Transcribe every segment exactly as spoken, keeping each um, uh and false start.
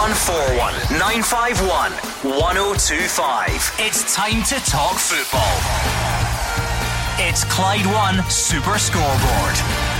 one four one, nine five one, one oh two five. It's time to talk football. It's Clyde One Super Scoreboard.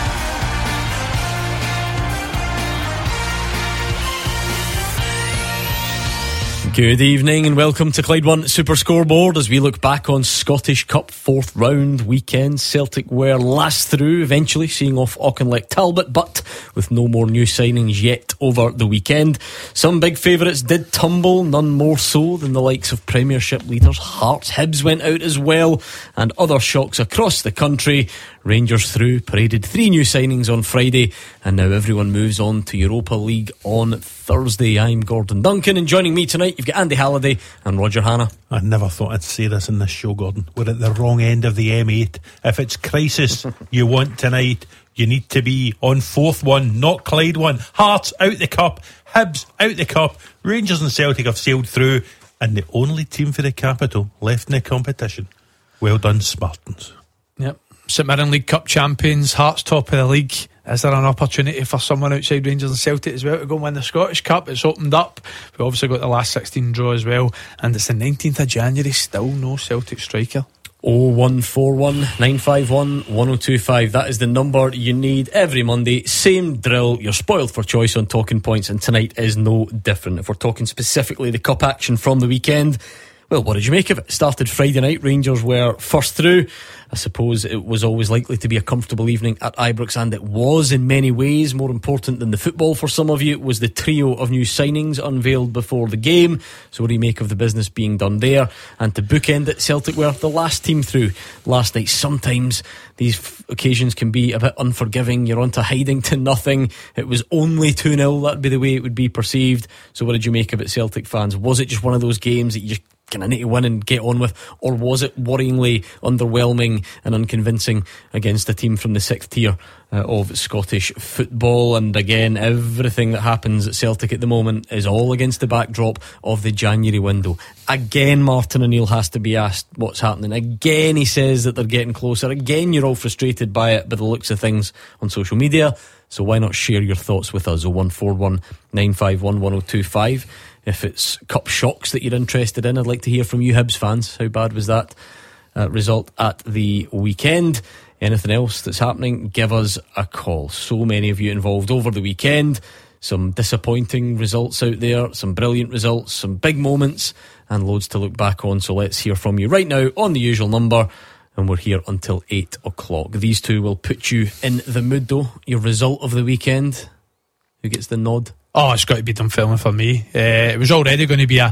Good evening and welcome to Clyde One Super Scoreboard as we look back on Scottish Cup fourth round weekend. Celtic were last through, eventually seeing off Auchinleck Talbot, but with no more new signings yet over the weekend. Some big favourites did tumble, none more so than the likes of Premiership leaders Hearts. Hibs went out as well, and other shocks across the country. Rangers through, paraded three new signings on Friday, and now everyone moves on to Europa League on Thursday. I'm Gordon Duncan, and joining me tonight you've got Andy Halliday and Roger Hanna. I never thought I'd say this in this show, Gordon. We're at the wrong end of the M eight. If it's crisis you want tonight, you need to be on fourth one, not Clyde One. Hearts out the cup, Hibs out the cup, Rangers and Celtic have sailed through, and the only team for the capital left in the competition. Well done, Spartans. Yep. St Mirren League Cup champions, Hearts top of the league. Is there an opportunity for someone outside Rangers and Celtic as well to go and win the Scottish Cup? It's opened up. We've obviously got the last sixteen draw as well, and it's the nineteenth of January, still no Celtic striker. oh one four one, nine five one, one oh two five. That is the number you need every Monday. Same drill. You're spoiled for choice on talking points, and tonight is no different. If we're talking specifically the cup action from the weekend, well, what did you make of it? Started Friday night. Rangers were first through. I suppose it was always likely to be a comfortable evening at Ibrox, and it was in many ways. More important than the football for some of you was the trio of new signings unveiled before the game. So what do you make of the business being done there? And to bookend it, Celtic were the last team through last night. Sometimes these f- occasions can be a bit unforgiving. You're on to hiding to nothing. It was only two nil. That'd be the way it would be perceived. So what did you make of it, Celtic fans? Was it just one of those games that you just kind of need to win and get on with, or was it worryingly underwhelming and unconvincing against a team from the sixth tier uh, of Scottish football? And again, everything that happens at Celtic at the moment is all against the backdrop of the January window. Again, Martin O'Neill has to be asked what's happening. Again, he says that they're getting closer. Again, you're all frustrated by it by the looks of things on social media. So why not share your thoughts with us? oh one four one, nine five one, one oh two five. If it's cup shocks that you're interested in, I'd like to hear from you Hibs fans. How bad was that uh, result at the weekend? Anything else that's happening, give us a call. So many of you involved over the weekend. Some disappointing results out there, some brilliant results, some big moments, and loads to look back on. So let's hear from you right now on the usual number, and we're here until eight o'clock. These two will put you in the mood though. Your result of the weekend, who gets the nod? Oh, it's got to be Dunfermline for me. Uh, it was already going to be a uh,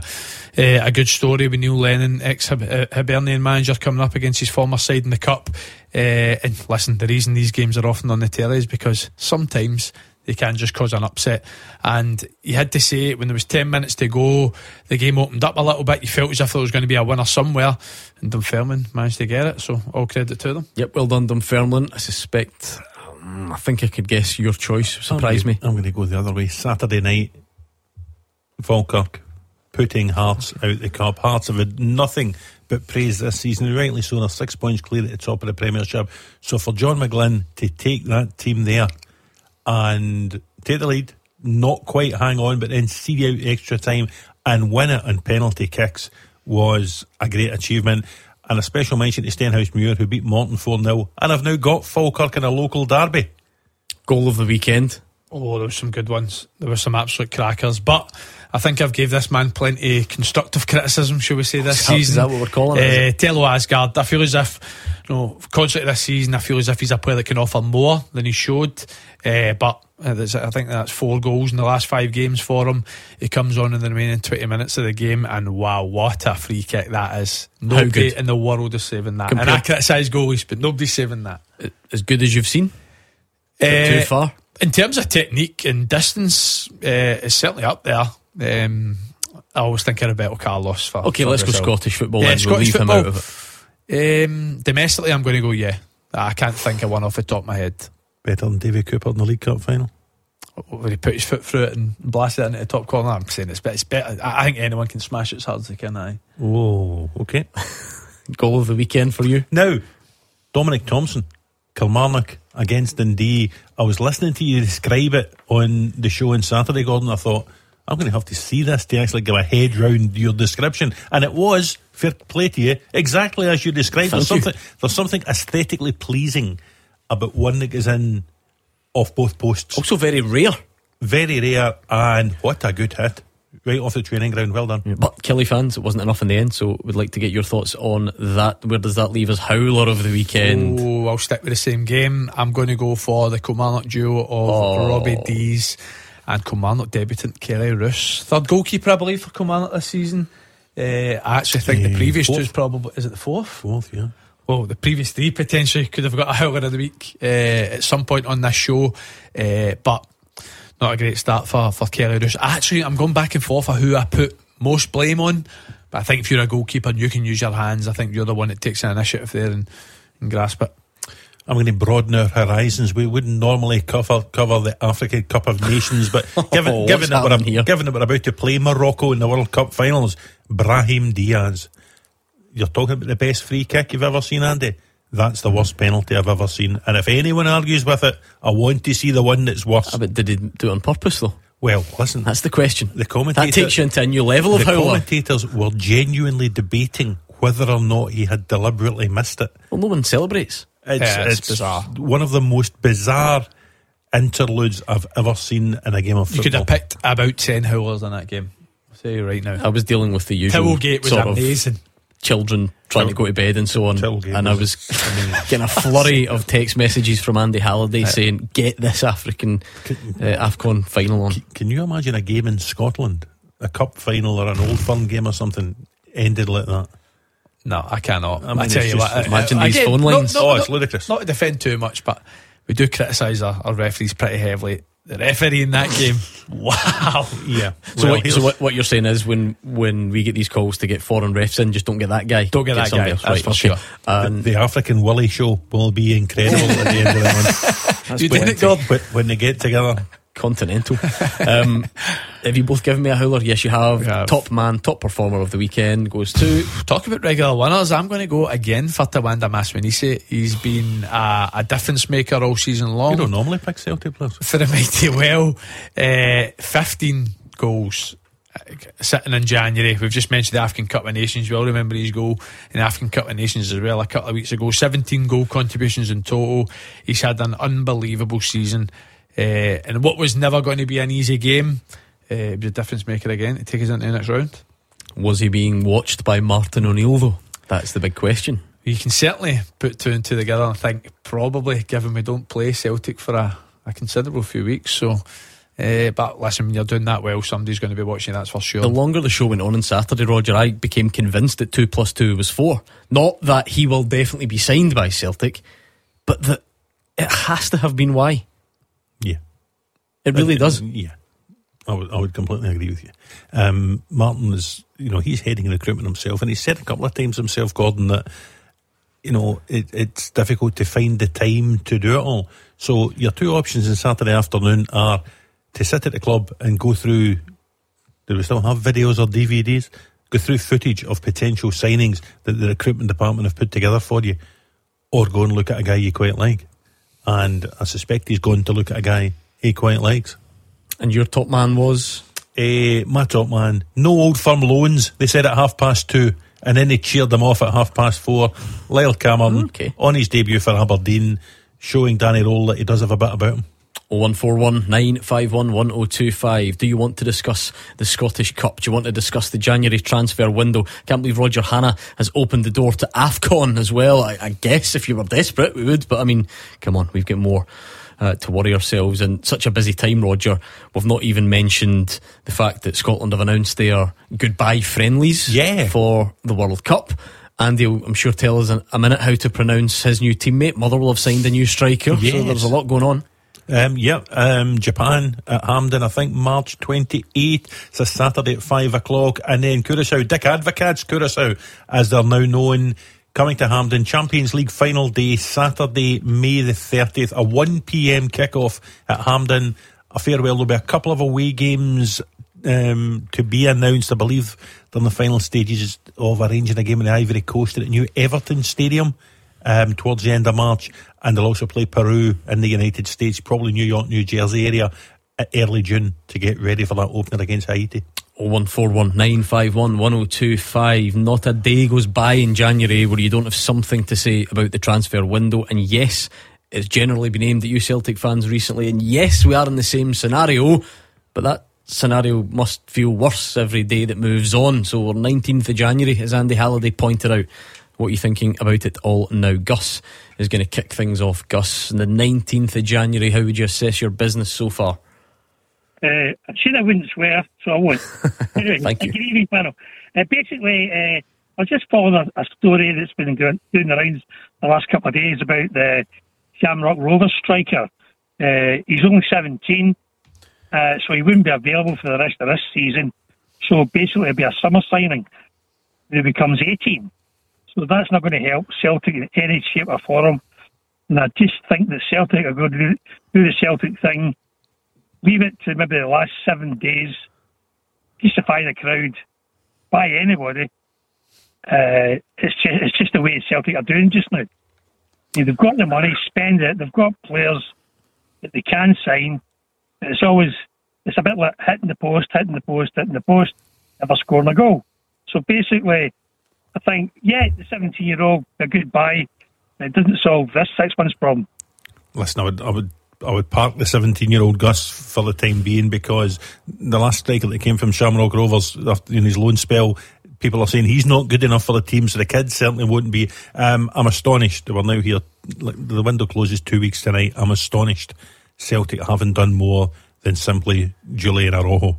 a good story with Neil Lennon, ex-Hibernian manager, coming up against his former side in the Cup. Uh, and listen, the reason these games are often on the telly is because sometimes they can just cause an upset. And you had to say it when there was ten minutes to go, the game opened up a little bit. You felt as if there was going to be a winner somewhere, and Dunfermline managed to get it. So all credit to them. Yep, well done Dunfermline. I suspect... I think I could guess your choice. Surprise me. I'm going to go the other way. Saturday night, Falkirk putting Hearts out the cup. Hearts have had nothing but praise this season, rightly so. They're six points clear at the top of the Premiership. So for John McGlynn to take that team there and take the lead, not quite hang on, but then see out extra time and win it on penalty kicks was a great achievement. And a special mention to Stenhousemuir, who beat Morton four nil and have now got Falkirk in a local derby. Goal of the weekend. Oh, there were some good ones. There were some absolute crackers. But I think I've gave this man plenty of constructive criticism, shall we say, this is season. Is that what we're calling it? Uh, Tello Asgard. I feel as if, you know, constantly this season, I feel as if he's a player that can offer more than he showed. Uh, but I think that's four goals in the last five games for him. He comes on in the remaining twenty minutes of the game, and wow, what a free kick that is. Nobody in the world is saving that. Compared, and I criticise goalies, but nobody's saving that. As good as you've seen? Uh, too far? In terms of technique and distance, uh, it's certainly up there. Um, I always think of Roberto Carlos. For, okay, for let's Brazil. go Scottish football. Yeah, then. Scottish we'll leave football. him out of it. Um, domestically, I'm going to go yeah. I can't think of one off the top of my head. Better than David Cooper in the League Cup final. When he put his foot through it and blasted it into the top corner, I'm saying it's better. It's better. I think anyone can smash it as hard as they can. I. Oh, okay. Goal of the weekend for you now, Dominic Thompson, Kilmarnock against Dundee. I was listening to you describe it on the show on Saturday, Gordon. I thought, I'm going to have to see this to actually give a head round your description. And it was, fair play to you, exactly as you described. Thank there's something, there's something aesthetically pleasing about one that goes in off both posts. Also very rare. Very rare, and what a good hit. Right off the training ground, well done. But Killie fans, it wasn't enough in the end, so we'd like to get your thoughts on that. Where does that leave us? Howler of the weekend. Oh, I'll stick with the same game. I'm going to go for the Kilmarnock duo of Oh. Robbie Dees and Kilmarnock debutant Kelly Roos. Third goalkeeper, I believe, for Kilmarnock this season. Uh, I actually think Uh, the previous fourth. two is probably, is it the fourth? Fourth, yeah. Well, the previous three potentially could have got a howler of the week uh, at some point on this show, uh, but not a great start for, for Kelly Roos. Actually, I'm going back and forth for who I put most blame on, but I think if you're a goalkeeper and you can use your hands, I think you're the one that takes an initiative there and, and grasp it. I'm going to broaden our horizons. We wouldn't normally cover cover the African Cup of Nations, but given, Oh, given, what's that we're, happening here? given that we're about to play Morocco in the World Cup finals, Brahim Diaz, you're talking about the best free kick you've ever seen, Andy? That's the worst penalty I've ever seen. And if anyone argues with it, I want to see the one that's worse. Ah, but did he do it on purpose though? Well, listen, That's the question. the commentator, That takes you into a new level of the howler. commentators were genuinely debating whether or not he had deliberately missed it. Well, no one celebrates. It's, Yeah, it's it's bizarre. one of the most bizarre interludes I've ever seen in a game of You football. could have picked about ten howlers in that game. I'll tell you right now. I was dealing with the usual Tillgate was sort amazing. of children trying to go to bed and so on, Tillgate and I was getting a flurry of text messages from Andy Halliday saying, "Get this African uh, AFCON final on." Can you imagine a game in Scotland, a cup final or an Old Firm game or something, ended like that? No, I cannot. I I, mean, tell it's you just- what. imagine uh, these again, phone not- lines. Not, Oh, not, it's ludicrous. Not to defend too much, but we do criticise our, our referees pretty heavily. The referee in that game, wow. Yeah. So, Well, what, here's- so what, what you're saying is when when we get these calls to get foreign refs in, just don't get that guy. Don't get that somebody guy, else. that's Right, for okay. sure. And the African Willie show will be incredible at the end of the month. that's You did when- it, God. When- When they get together. Continental. um, have you both given me a howler? Yes, you have. We have. Top man, top performer of the weekend goes to. Talk about regular winners. I'm going to go again for Tawanda Masmanise. He's been uh, a difference maker all season long. You don't normally pick Celtic players. For the mighty well, uh, fifteen goals uh, sitting in January. We've just mentioned the African Cup of Nations. You all remember his goal in the African Cup of Nations as well a couple of weeks ago. seventeen goal contributions in total. He's had an unbelievable season, uh, and what was never going to be an easy game, uh, it was a difference maker again to take us into the next round. Was he being watched by Martin O'Neill though? That's the big question. You can certainly put two and two together and think probably, given we don't play Celtic for a, a considerable few weeks, so uh, but listen, when you're doing that well, somebody's going to be watching, that's for sure. The longer the show went on on Saturday, Roger, I became convinced that two plus two was four. Not that he will definitely be signed by Celtic, but that it has to have been why. Yeah. It really Uh, does. Yeah. I would, I would completely agree with you. Um, Martin is, you know, he's heading recruitment himself, and he's said a couple of times himself, Gordon, that, you know, it, it's difficult to find the time to do it all. So your two options on Saturday afternoon are to sit at the club and go through, do we still have videos or D V Ds? Go through footage of potential signings that the recruitment department have put together for you, or go and look at a guy you quite like. And I suspect he's going to look at a guy he quite likes. And your top man was? Uh, my top man, no Old Firm loans. They said at half past two, and then they cheered them off at half past four. Lyle Cameron, Okay. on his debut for Aberdeen, showing Danny Roll that he does have a bit about him. oh one four one nine five one one oh two five. Do you want to discuss the Scottish Cup? Do you want to discuss the January transfer window? Can't believe Roger Hanna has opened the door to AFCON as well. I, I guess if you were desperate we would, but I mean, come on, we've got more uh, to worry ourselves in such a busy time, Roger. We've not even mentioned the fact that Scotland have announced their goodbye friendlies Yeah. for the World Cup. Andy will, I'm sure, tell us in a minute how to pronounce his new teammate. Mother will have signed a new striker, Yes. so there's a lot going on. Um, yeah, um, Japan at Hampden, I think March twenty-eighth. It's a Saturday at five o'clock. And then Curaçao, Dick Advocates Curaçao, as they're now known, coming to Hampden. Champions League final day, Saturday, May the thirtieth. A one p.m. kickoff at Hampden. A farewell. There'll be a couple of away games um, to be announced. I believe they're in the final stages of arranging a game in the Ivory Coast at the new Everton Stadium. Um, towards the end of March, and they'll also play Peru in the United States, probably New York, New Jersey area at early June to get ready for that opener against Haiti. oh one four one nine five one one oh two five. Not a day goes by in January where you don't have something to say about the transfer window. And yes, it's generally been aimed at you Celtic fans recently, and yes, we are in the same scenario, but that scenario must feel worse every day that moves on. So we're nineteenth of January, as Andy Halliday pointed out. What are you thinking about it all now? Gus is going to kick things off. Gus, on the nineteenth of January, how would you assess your business so far? Uh, I said I wouldn't swear, so I won't. Anyway, Thank you. Good evening, panel. Uh, basically, uh, I was just following a, a story that's been going, doing the rounds the last couple of days about the Shamrock Rovers striker. Uh, he's only seventeen, uh, so he wouldn't be available for the rest of this season. So basically, it'll be a summer signing. He becomes eighteen. So that's not going to help Celtic in any shape or form. And I just think that Celtic are going to do, do the Celtic thing. Leave it to maybe the last seven days. Justify the crowd. Buy anybody. Uh, it's just it's just the way Celtic are doing just now. You know, they've got the money, spend it. They've got players that they can sign. It's always it's a bit like hitting the post, hitting the post, hitting the post, never scoring a goal. So basically, I think yeah, the seventeen-year-old a good buy. It doesn't solve this six months problem. Listen, I would, I would, I would park the seventeen-year-old Gus for the time being, because the last striker that came from Shamrock Rovers in his loan spell, people are saying he's not good enough for the team, so the kids certainly wouldn't be. Um, I'm astonished. We're now here. Like, the window closes two weeks tonight. I'm astonished Celtic haven't done more than simply Julian Araujo.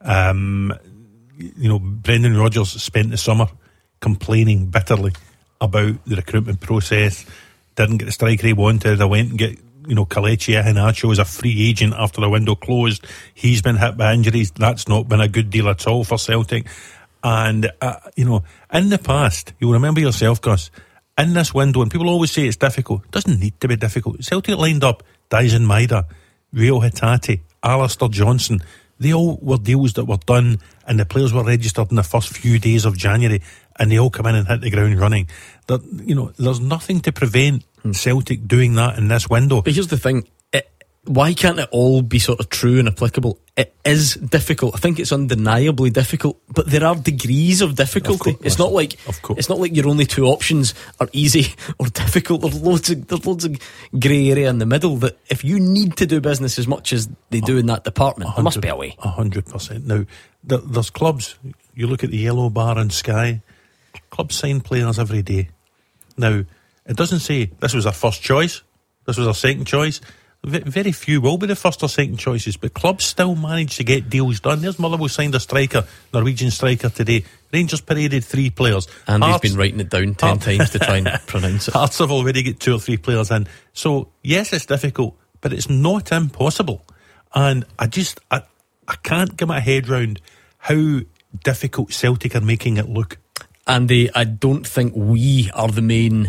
Um, you know, Brendan Rodgers spent the summer complaining bitterly about the recruitment process. Didn't get the striker he wanted. I went and get, you know, Kelechi Iheanacho as a free agent after the window closed. He's been hit by injuries. That's not been a good deal at all for Celtic. And, uh, you know, in the past, you'll remember yourself, Gus, in this window, and people always say it's difficult. It doesn't need to be difficult. Celtic lined up Dyson Maeda, Rio Hatate, Alistair Johnson. They all were deals that were done, and the players were registered in the first few days of January, and they all come in and hit the ground running. That, you know, there's nothing to prevent Celtic doing that in this window. But here's the thing, it, why can't it all be sort of true and applicable? It is difficult. I think it's undeniably difficult, but there are degrees of difficulty. Of course, it's not like of course. It's not like your only two options are easy or difficult. There's loads of there's loads of grey area in the middle. That if you need to do business as much as they do in that department, there must be a way. A hundred percent. Now, there, there's clubs. You look at the Yellow Bar and Sky. Clubs sign players every day. Now, it doesn't say this was our first choice, this was our second choice. V- very few will be the first or second choices, but clubs still manage to get deals done. There's Motherwell signed a striker, Norwegian striker today. Rangers paraded three players. And Hearts, he's been writing it down ten Hearts, times to try and pronounce it. Hearts have already got two or three players in. So, yes, it's difficult, but it's not impossible. And I just, I, I can't get my head round how difficult Celtic are making it look. Andy, I don't think we are the main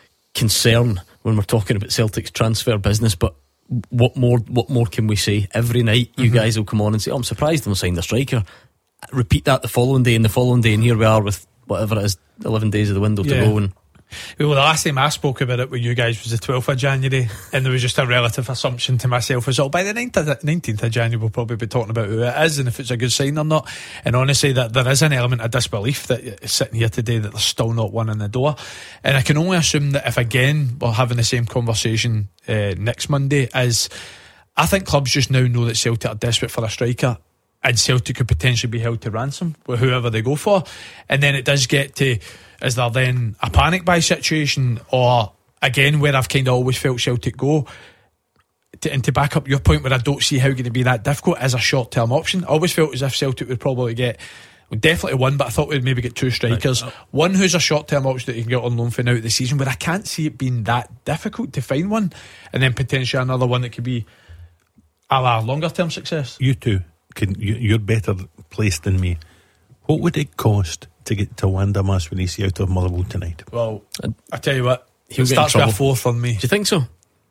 concern when we're talking about Celtic's transfer business, but what more what more can we say? Every night you mm-hmm. guys will come on and say, oh, I'm surprised they'll sign the striker. Repeat that the following day and the following day, and here we are with whatever it is, eleven days of the window yeah. to go. And well, the last time I spoke about it with you guys was the twelfth of January, and there was just a relative assumption to myself as well. By the nineteenth of January we'll probably be talking about who it is and if it's a good sign or not. And honestly, that there is an element of disbelief that is sitting here today that there's still not one in the door. And I can only assume that if again we're having the same conversation uh, next Monday, is I think clubs just now know that Celtic are desperate for a striker, and Celtic could potentially be held to ransom with whoever they go for. And then it does get to, is there then a panic buy situation, or again where I've kind of always felt Celtic go to, and to back up your point where I don't see how it's going to be that difficult as a short term option. I always felt as if Celtic would probably get, well, definitely one, but I thought we'd maybe get two strikers. Right. One who's a short term option that you can get on loan for now at the season, where I can't see it being that difficult to find one, and then potentially another one that could be a la longer term success. You two Can, you, you're better placed than me. What would it cost to get to Wanda Maswinisi out of Motherwell tonight? Well, I tell you what, he'll it starts with a fourth on me. Do you think so?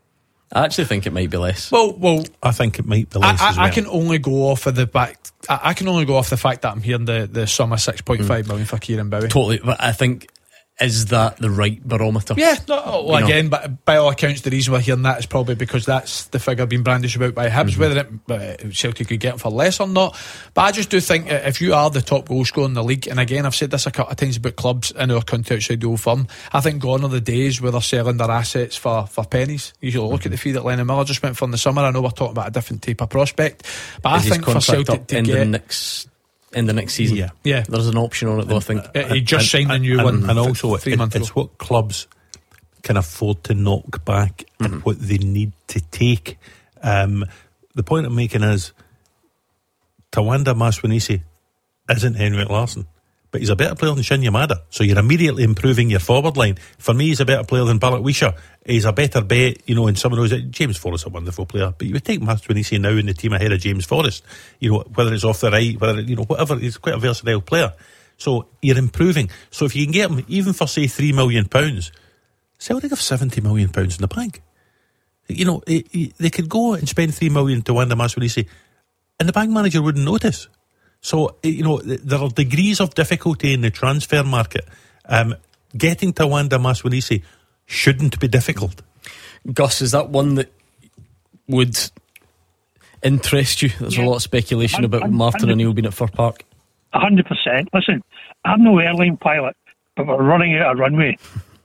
I actually think it might be less. Well, well, I think it might be less. I, I, as well. I can only go off of the back. I, I can only go off the fact that I'm hearing the the sum of six point five mm. million for Kieran Bowie. Totally, but I think is that the right barometer? Yeah, no, well, You again, know. but by all accounts, the reason we're hearing that is probably because that's the figure being brandished about by Hibs. Mm-hmm. Whether it, uh, Celtic could get it for less or not, but I just do think uh, if you are the top goal scorer in the league, and again, I've said this a couple of times about clubs in our country outside the Old Firm, I think gone are the days where they're selling their assets for, for pennies. You should look mm-hmm. at the fee that Lennon Miller just went for in the summer. I know we're talking about a different type of prospect, but is I think for Celtic to in get the next. In the next season, yeah, yeah, there's an option on it though. I think uh, he just and, signed a new and, one, and also three it, months it's ago. what clubs can afford to knock back mm-hmm. and what they need to take. Um, the point I'm making is Tawanda Maswanisi isn't Henrik Larsson, but he's a better player than Shin Yamada, so you're immediately improving your forward line. For me, he's a better player than Barrett Wisha. He's a better bet, you know, in some of those. James Forrest, a wonderful player, but you would take Maswanisi now in the team ahead of James Forrest, you know, whether it's off the right, whether, you know, whatever. He's quite a versatile player, so you're improving. So if you can get him, even for say three million pounds, Celtic have seventy million pounds in the bank. You know, they could go and spend three million to Tawanda Maswanisi, and the bank manager wouldn't notice. So, you know, there are degrees of difficulty in the transfer market. Um, getting Tawanda Maswanisi shouldn't be difficult. Gus, is that one that would interest you? There's yeah. a lot of speculation about Martin O'Neill being at Fir Park. A hundred percent. Listen, I'm no airline pilot, but we're running out of runway.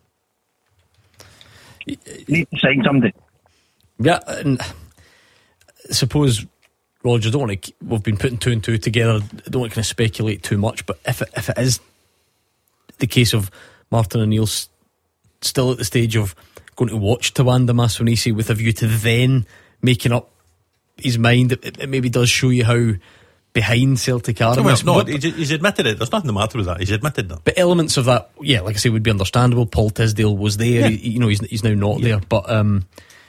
Need to sign somebody. Yeah, and I suppose, Roger, don't want to. We've been putting two and two together. I don't want to kind of speculate too much, but if it, if it is the case of Martin O'Neill still at the stage of going to watch Tawanda Maswanisi with a view to then making up his mind, it, it maybe does show you how behind Celtic are. No, well, no, he's, he's admitted it. There's nothing the matter with that. He's admitted that. But elements of that, yeah, like I say, would be understandable. Paul Tisdale was there. Yeah. He, you know, he's he's now not yeah. there. But um,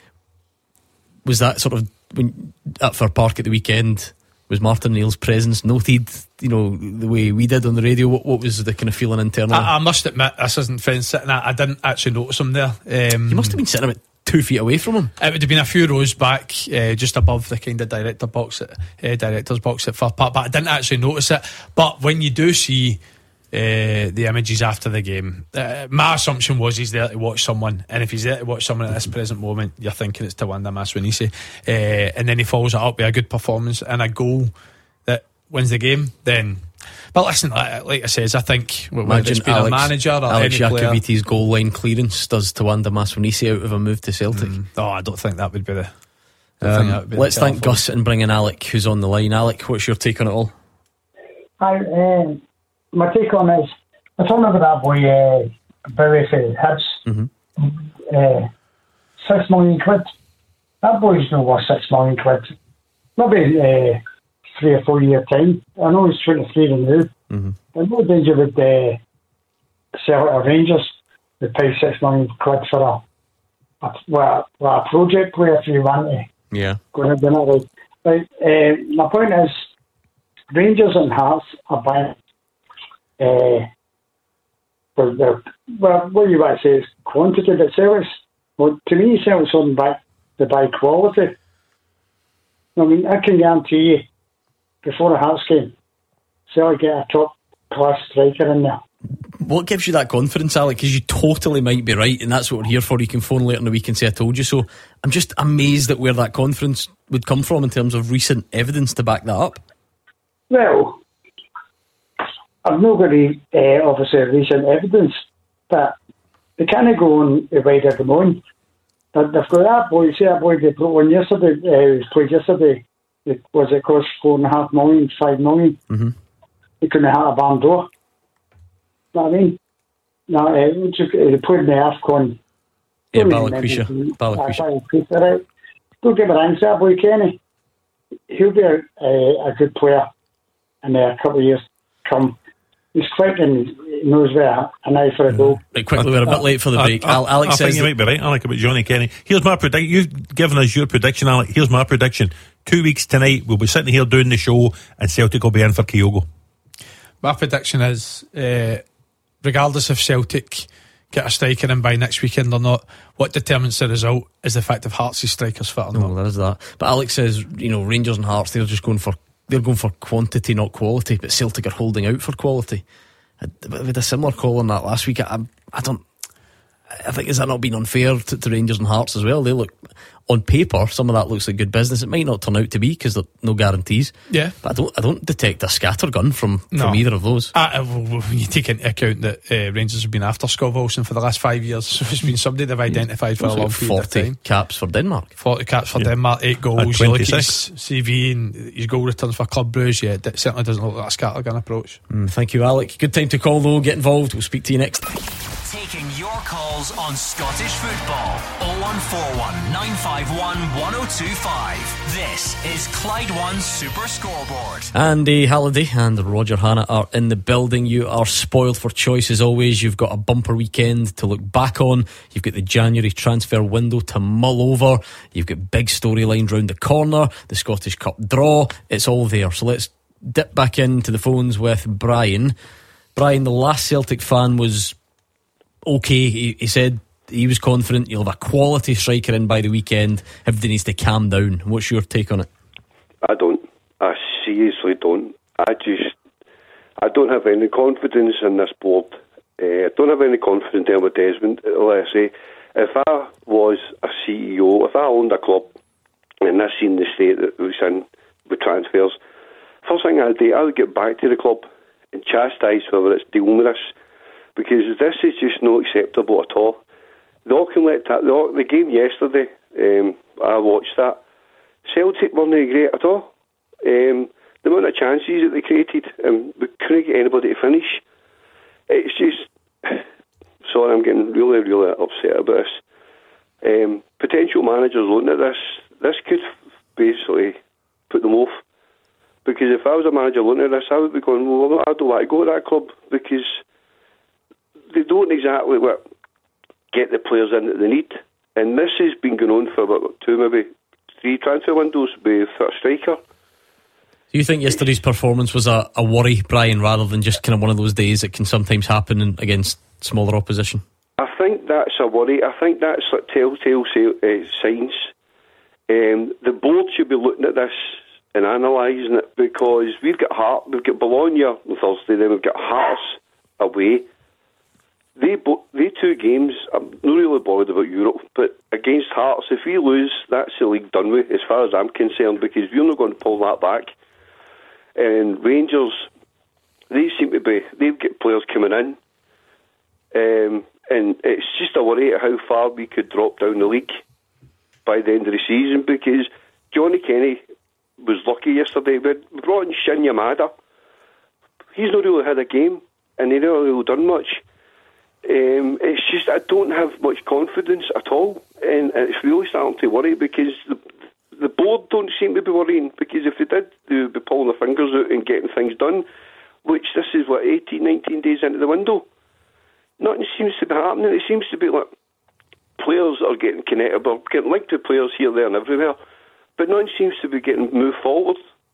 was that sort of when at Fir Park at the weekend? Was Martin O'Neill's presence noted, you know, the way we did on the radio? What, what was the kind of feeling internally? I, I must admit, this isn't friends sitting at, I didn't actually notice him there. Um, you must have been sitting about two feet away from him. It would have been a few rows back, uh, just above the kind of director box at, uh, director's box at Fir Park, but I didn't actually notice it. But when you do see uh, the images after the game, uh, my assumption was he's there to watch someone, and if he's there to watch someone at this present moment, you're thinking it's Tawanda Maswanisi, uh, and then he follows it up with a good performance and a goal that wins the game. Then, but listen, like, like I says, I think whether it's been Alex, a manager or Alex any player, Jakubiti's goal line clearance does Tawanda Maswanisi out of a move to Celtic. Mm, oh, I don't think that would be the. Um, would be let's the thank Gus and bring in Alec, who's on the line. Alec, what's your take on it all? Hi. Um, My take on it is, I talking about that boy, uh, Bowie for Hibs, mm-hmm. uh, six million quid. That boy's not worth six million quid. Maybe uh, three or four year time. I know he's twenty-three now. Mm-hmm. There's no danger with uh, Celtic or Rangers to pay six million quid for a, a, well, well, a project player if you want to. Yeah. Go ahead and do it right. Right, uh, my point is, Rangers and Hearts are buying. Uh, for the, well, what you want to say is quantity, but Celtics, well, to me, Celtics on back to buy quality. I mean, I can guarantee you, before the Hearts game, Celtic get a top class striker in there. What gives you that confidence, Alec? Because you totally might be right, and that's what we're here for. You can phone later in the week and say I told you so. I'm just amazed at where that confidence would come from in terms of recent evidence to back that up. Well, I've not got any, uh, obviously, recent evidence, but they can't go on the wide of the moon. But they've got that boy, see that boy they brought on yesterday, uh, he played yesterday, it, was it cost four and a half million, five million? Mm-hmm. He couldn't have a barn door. You know what I mean? No, uh, he played in the AFCON. Yeah, Balikwisha. Balikwisha. Right. Don't give a rank to that boy, Kenny. He'll be a, a, a good player in a couple of years come. He's quick and he knows where an eye for a goal. Right, quickly, we're a bit late for the break. I, I, Alex I says think you might be right, Alec, about Johnny Kenny. Here's my prediction. You've given us your prediction, Alec. Here's my prediction. Two weeks tonight, we'll be sitting here doing the show, and Celtic will be in for Kyogo. My prediction is, uh, regardless if Celtic get a striker in by next weekend or not, what determines the result is the fact if Hearts' strikers fit or no, not. there is that. But Alex says, you know, Rangers and Hearts, they're just going for they're going for quantity, not quality. But Celtic are holding out for quality. We had a similar call on that last week. I, I don't. I think, has that not been unfair to, to Rangers and Hearts as well? They look, on paper, some of that looks like good business. It might not turn out to be because there are no guarantees. Yeah, but I don't. I don't detect a scattergun from no. from either of those. Uh, well, you take into account that uh, Rangers have been after Scott Wilson for the last five years, so it's been somebody they've identified for a long period of time. Forty caps for Denmark. Forty caps for yeah. Denmark. Eight goals. You look at his C V and his goal returns for Club Brugge. Yeah, it certainly doesn't look like a scattergun approach. Mm, thank you, Alec. Good time to call though. Get involved. We'll speak to you next. Taking your calls on Scottish football. oh one four one, nine five one, one oh two five. This is Clyde One Super Scoreboard. Andy Halliday and Roger Hannah are in the building. You are spoiled for choice as always. You've got a bumper weekend to look back on. You've got the January transfer window to mull over. You've got big storylines round the corner. The Scottish Cup draw. It's all there. So let's dip back into the phones with Brian. Brian, the last Celtic fan was okay. He, he said he was confident you'll have a quality striker in by the weekend. Everything needs to calm down. What's your take on it? I don't. I seriously don't. I just, I don't have any confidence in this board. Uh, I don't have any confidence in Elmer Desmond. Let's say, if I was a C E O, if I owned a club and I seen the state that it was in with transfers, first thing I'd do, I would get back to the club and chastise whoever it's dealing with this. Because this is just not acceptable at all. The Auckland, the, the game yesterday, um, I watched that. Celtic weren't great at all. Um, the amount of chances that they created, um, we couldn't get anybody to finish. It's just, sorry, I'm getting really, really upset about this. Um, potential managers looking at this, this could basically put them off. Because if I was a manager looking at this, I would be going, well, I don't want to go to that club because they don't exactly what, get the players in that they need. And this has been going on for about two, maybe three transfer windows with a striker. Do you think yesterday's performance was a, a worry, Brian, rather than just kind of one of those days that can sometimes happen in, against smaller opposition? I think that's a worry. I think that's like telltale uh, signs. Um, the board should be looking at this and analysing it because we've got Heart, we've got Bologna on Thursday, then we've got Hearts away. They bo- they two games, I'm not really bothered about Europe, but against Hearts, if we lose, that's the league done with, as far as I'm concerned, because we're not going to pull that back. And Rangers, they seem to be, they've got players coming in, um, and it's just a worry at how far we could drop down the league by the end of the season, because Johnny Kenny was lucky yesterday. We brought in Shin Yamada. He's not really had a game, and he's not really done much. Um, it's just I don't have much confidence at all, and it's really starting to worry because the, the board don't seem to be worrying, because if they did, they would be pulling their fingers out and getting things done, which this is what, eighteen, nineteen days into the window. Nothing seems to be happening. It seems to be like players are getting connected, or getting linked to players here, there and everywhere, but nothing seems to be getting moved forward.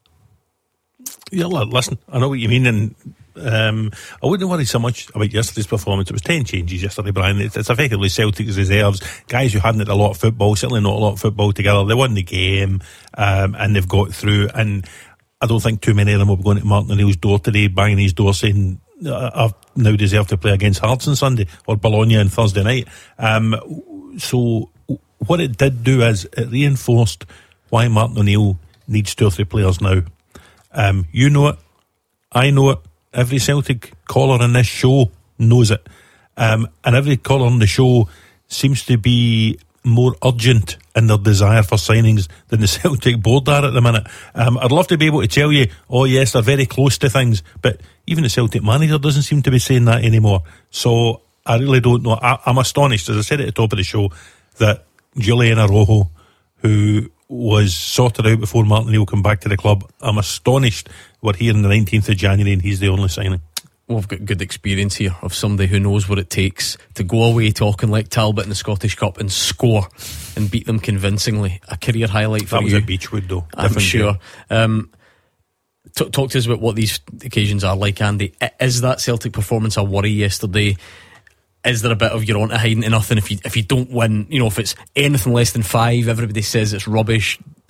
Yeah, listen, I know what you mean, and um, I wouldn't worry so much about yesterday's performance. It was ten changes yesterday, Brian. It's, it's effectively Celtic's reserves, guys who hadn't had a lot of football, certainly not a lot of football together. They won the game, um, and they've got through, and I don't think too many of them will be going to Martin O'Neill's door today, banging his door saying, I now deserve to play against Hearts on Sunday, or Bologna on Thursday night. Um, so what it did do is it reinforced why Martin O'Neill needs two or three players now. Um, you know it, I know it, every Celtic caller on this show knows it, um, and every caller on the show seems to be more urgent in their desire for signings than the Celtic board are at the minute. um, I'd love to be able to tell you, oh yes, they're very close to things, but even the Celtic manager doesn't seem to be saying that anymore. So I really don't know. I, I'm astonished, as I said at the top of the show, that Julian Araujo, who was sorted out before Martin O'Neill come back to the club, I'm astonished we're here on the nineteenth of January and he's the only signing. Well, we've got good experience here of somebody who knows what it takes to go away talking like Talbot in the Scottish Cup and score and beat them convincingly. A career highlight for that you. That was at Beechwood though. I'm sure. Um, t- talk to us about what these occasions are like, Andy. Is that Celtic performance a worry yesterday? Is there a bit of you're on to hiding to nothing if you if you don't win? You know, if it's anything less than five, everybody says it's rubbish.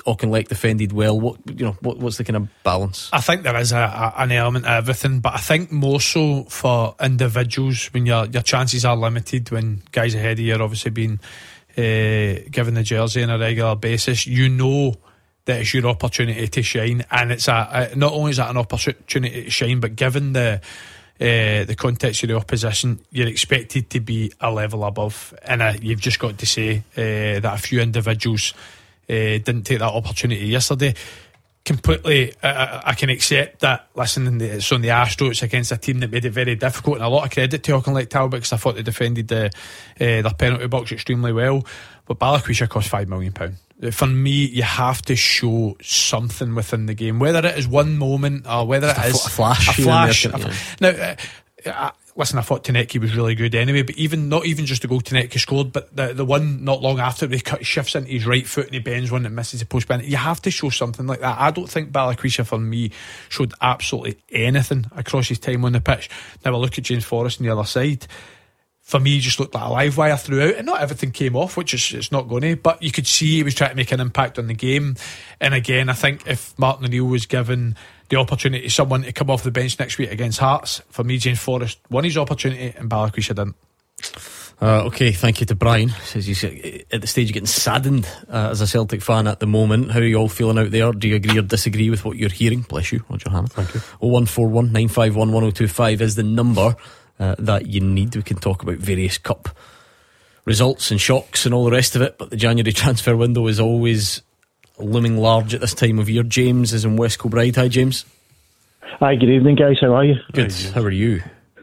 Auchinleck defended well. What you know, what, what's the kind of balance? I think there is a, a, an element of everything, but I think more so for individuals when your your chances are limited, when guys ahead of you are obviously being uh, given the jersey on a regular basis. You know that it's your opportunity to shine, and it's a, a not only is that an opportunity to shine, but given the uh, the context of the opposition, you're expected to be a level above, and uh, you've just got to say uh, that a few individuals uh, didn't take that opportunity yesterday. Completely, uh, I can accept that. Listen, it's on the Astro, it's against a team that made it very difficult, and a lot of credit to Auchinleck Talbot, because I thought they defended the, uh, their penalty box extremely well. But Balikwisha cost five million pounds. For me, you have to show something within the game, whether it is one moment or whether it Just is a flash. A flash. There, yeah. Now, uh, uh, listen, I thought Tanecki was really good anyway, but even not even just the goal Tanecki scored, but the the one not long after, he cut, shifts into his right foot and he bends one that misses the post. You have to show something like that. I don't think Balikwisha, for me, showed absolutely anything across his time on the pitch. Now I look at James Forrest on the other side. For me, he just looked like a live wire throughout, and not everything came off, which is it's not going to, but you could see he was trying to make an impact on the game. And again, I think if Martin O'Neill was given the opportunity to someone to come off the bench next week against Hearts, for me, James Forrest won his opportunity and Balikwisha didn't. Uh, okay, thank you to Brian. Says he's at the stage of getting saddened uh, as a Celtic fan at the moment. How are you all feeling out there? Do you agree or disagree with what you're hearing? Bless you, Roger Hannah. Thank you. oh one four one nine five one one oh two five is the number uh, that you need. We can talk about various cup results and shocks and all the rest of it, but the January transfer window is always looming large at this time of year. James is in West Kilbride. Hi, James. Hi, good evening, guys. How are you? Good. Hi, How are you?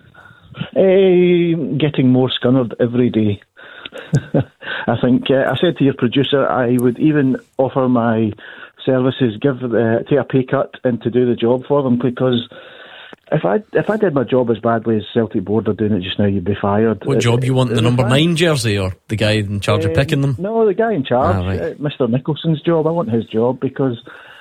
Uh, getting more scunnered every day. I think uh, I said to your producer I would even offer my services, give uh, take a pay cut, and to do the job for them, because if I if I did my job as badly as Celtic Board are doing it just now, you'd be fired. What it, job you want? it, The number fired. nine jersey or the guy in charge of Um, picking them? No, the guy in charge, Ah, right. uh, Mister Nicholson's job. I want his job because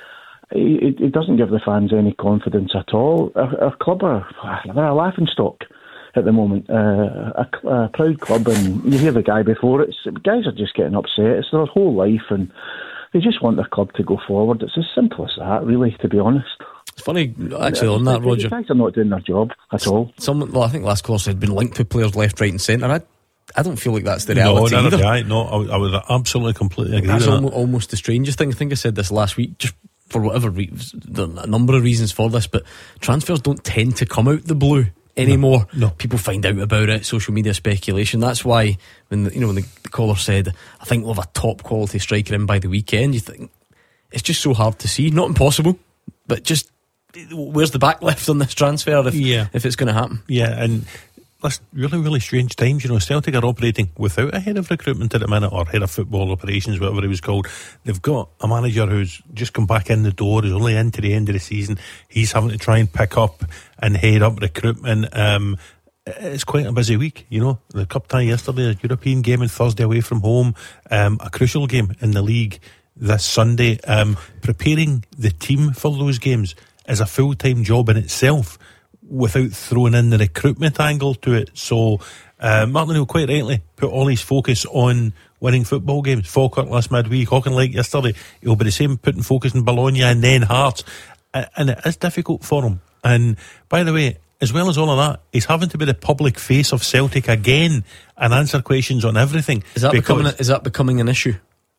he, he doesn't give the fans any confidence at all. Our, our club are they're a laughing stock at the moment, uh, a, a proud club, and you hear the guy before it. Guys are just getting upset. It's their whole life, and they just want their club to go forward. It's as simple as that, really, to be honest. It's funny, actually, on that, Roger. The guys are not doing their job at all. Someone, well, I think last course had been linked to players left, right, and centre. I, I don't feel like that's the No, reality neither either. do I. No, I, would- I would absolutely completely agree That's with almo- that. almost the strangest thing. I think I said this last week, just for whatever reason, there are a number of reasons for this, but transfers don't tend to come out the blue anymore. No, no. People find out about it, social media speculation. That's why when the, you know when the, the caller said, I think we'll have a top quality striker in by the weekend, you think it's just so hard to see. Not impossible, but just where's the back left on this transfer if, Yeah. if it's going to happen? Yeah, and that's really, really strange times. You know, Celtic are operating without a head of recruitment at the minute, or head of football operations, whatever he was called. They've got a manager who's just come back in the door, who's only into the end of the season. He's having to try and pick up and head up recruitment. Um, it's quite a busy week, you know. The cup tie yesterday, a European game on Thursday away from home, um, a crucial game in the league this Sunday. Um, preparing the team for those games is a full-time job in itself, without throwing in the recruitment angle to it. So uh, Martin O'Neill quite rightly put all his focus on winning football games. Falkirk last midweek, Auchinleck yesterday. He'll be the same, putting focus on Bologna and then Hearts, and it is difficult for him. And by the way, as well as all of that, he's having to be the public face of Celtic again and answer questions on everything. Is that because becoming is that becoming an issue?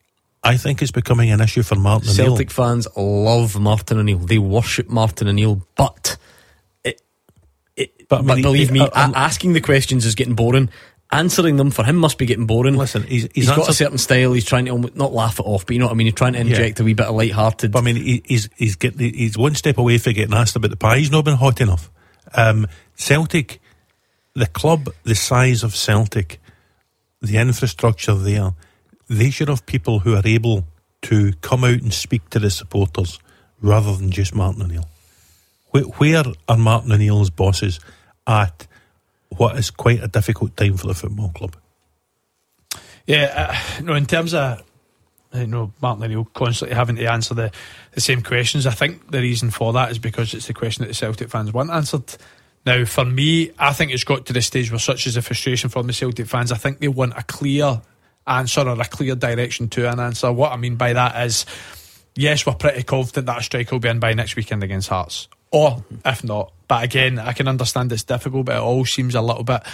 I think it's becoming an issue for Martin O'Neill. Celtic fans love Martin O'Neill. They worship Martin O'Neill, but it, it, But, I but, mean, he- believe he- me, uh, a- um, asking the questions is getting boring. Answering them for him must be getting boring. Listen, he's, he's, he's got a answered- certain style. He's trying to almost, not laugh it off, but you know what I mean. He's trying to inject Yeah. a wee bit of light-hearted. But I mean, he, he's he's getting he's one step away from getting asked about the pie. He's not been hot enough. Um, Celtic, the club the size of Celtic, the infrastructure there, they should have people who are able to come out and speak to the supporters rather than just Martin O'Neill. Where, where are Martin O'Neill's bosses at what is quite a difficult time for the football club? Yeah, uh, no, in terms of you know, Martin O'Neill constantly having to answer the, the same questions, I think the reason for that is because it's the question that the Celtic fans want answered. Now, for me, I think it's got to the stage where such is a frustration from the Celtic fans. I think they want a clear answer or a clear direction to an answer. What I mean by that is, yes, we're pretty confident that a striker will be in by next weekend against Hearts, or if not. But again, I can understand it's difficult, but it all seems a little bit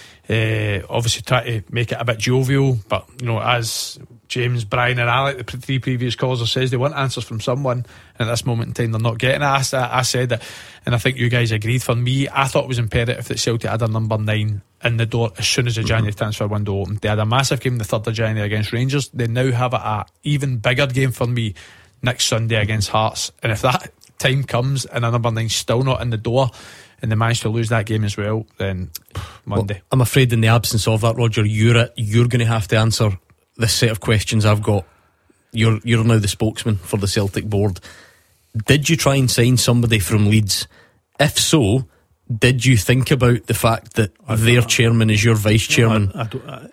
uh, obviously try to make it a bit jovial. But you know, as James, Brian and Alec, the three previous callers, says, they want answers from someone, and at this moment in time they're not getting it. I, I said it, and I think you guys agreed. For me, I thought it was imperative that Celtic had a number nine in the door as soon as the January transfer window opened. They had a massive game the third of January against Rangers. They now have a even bigger game for me next Sunday against Hearts, and if that time comes and a number nine's still not in the door and they manage to lose that game as well, then Monday. Well, I'm afraid in the absence of that, Roger, you're you're going to have to answer this set of questions I've got. You're you're now the spokesman for the Celtic board. Did you try and sign somebody from Leeds? If so, did you think about the fact that their chairman is your vice chairman? I, I don't, I,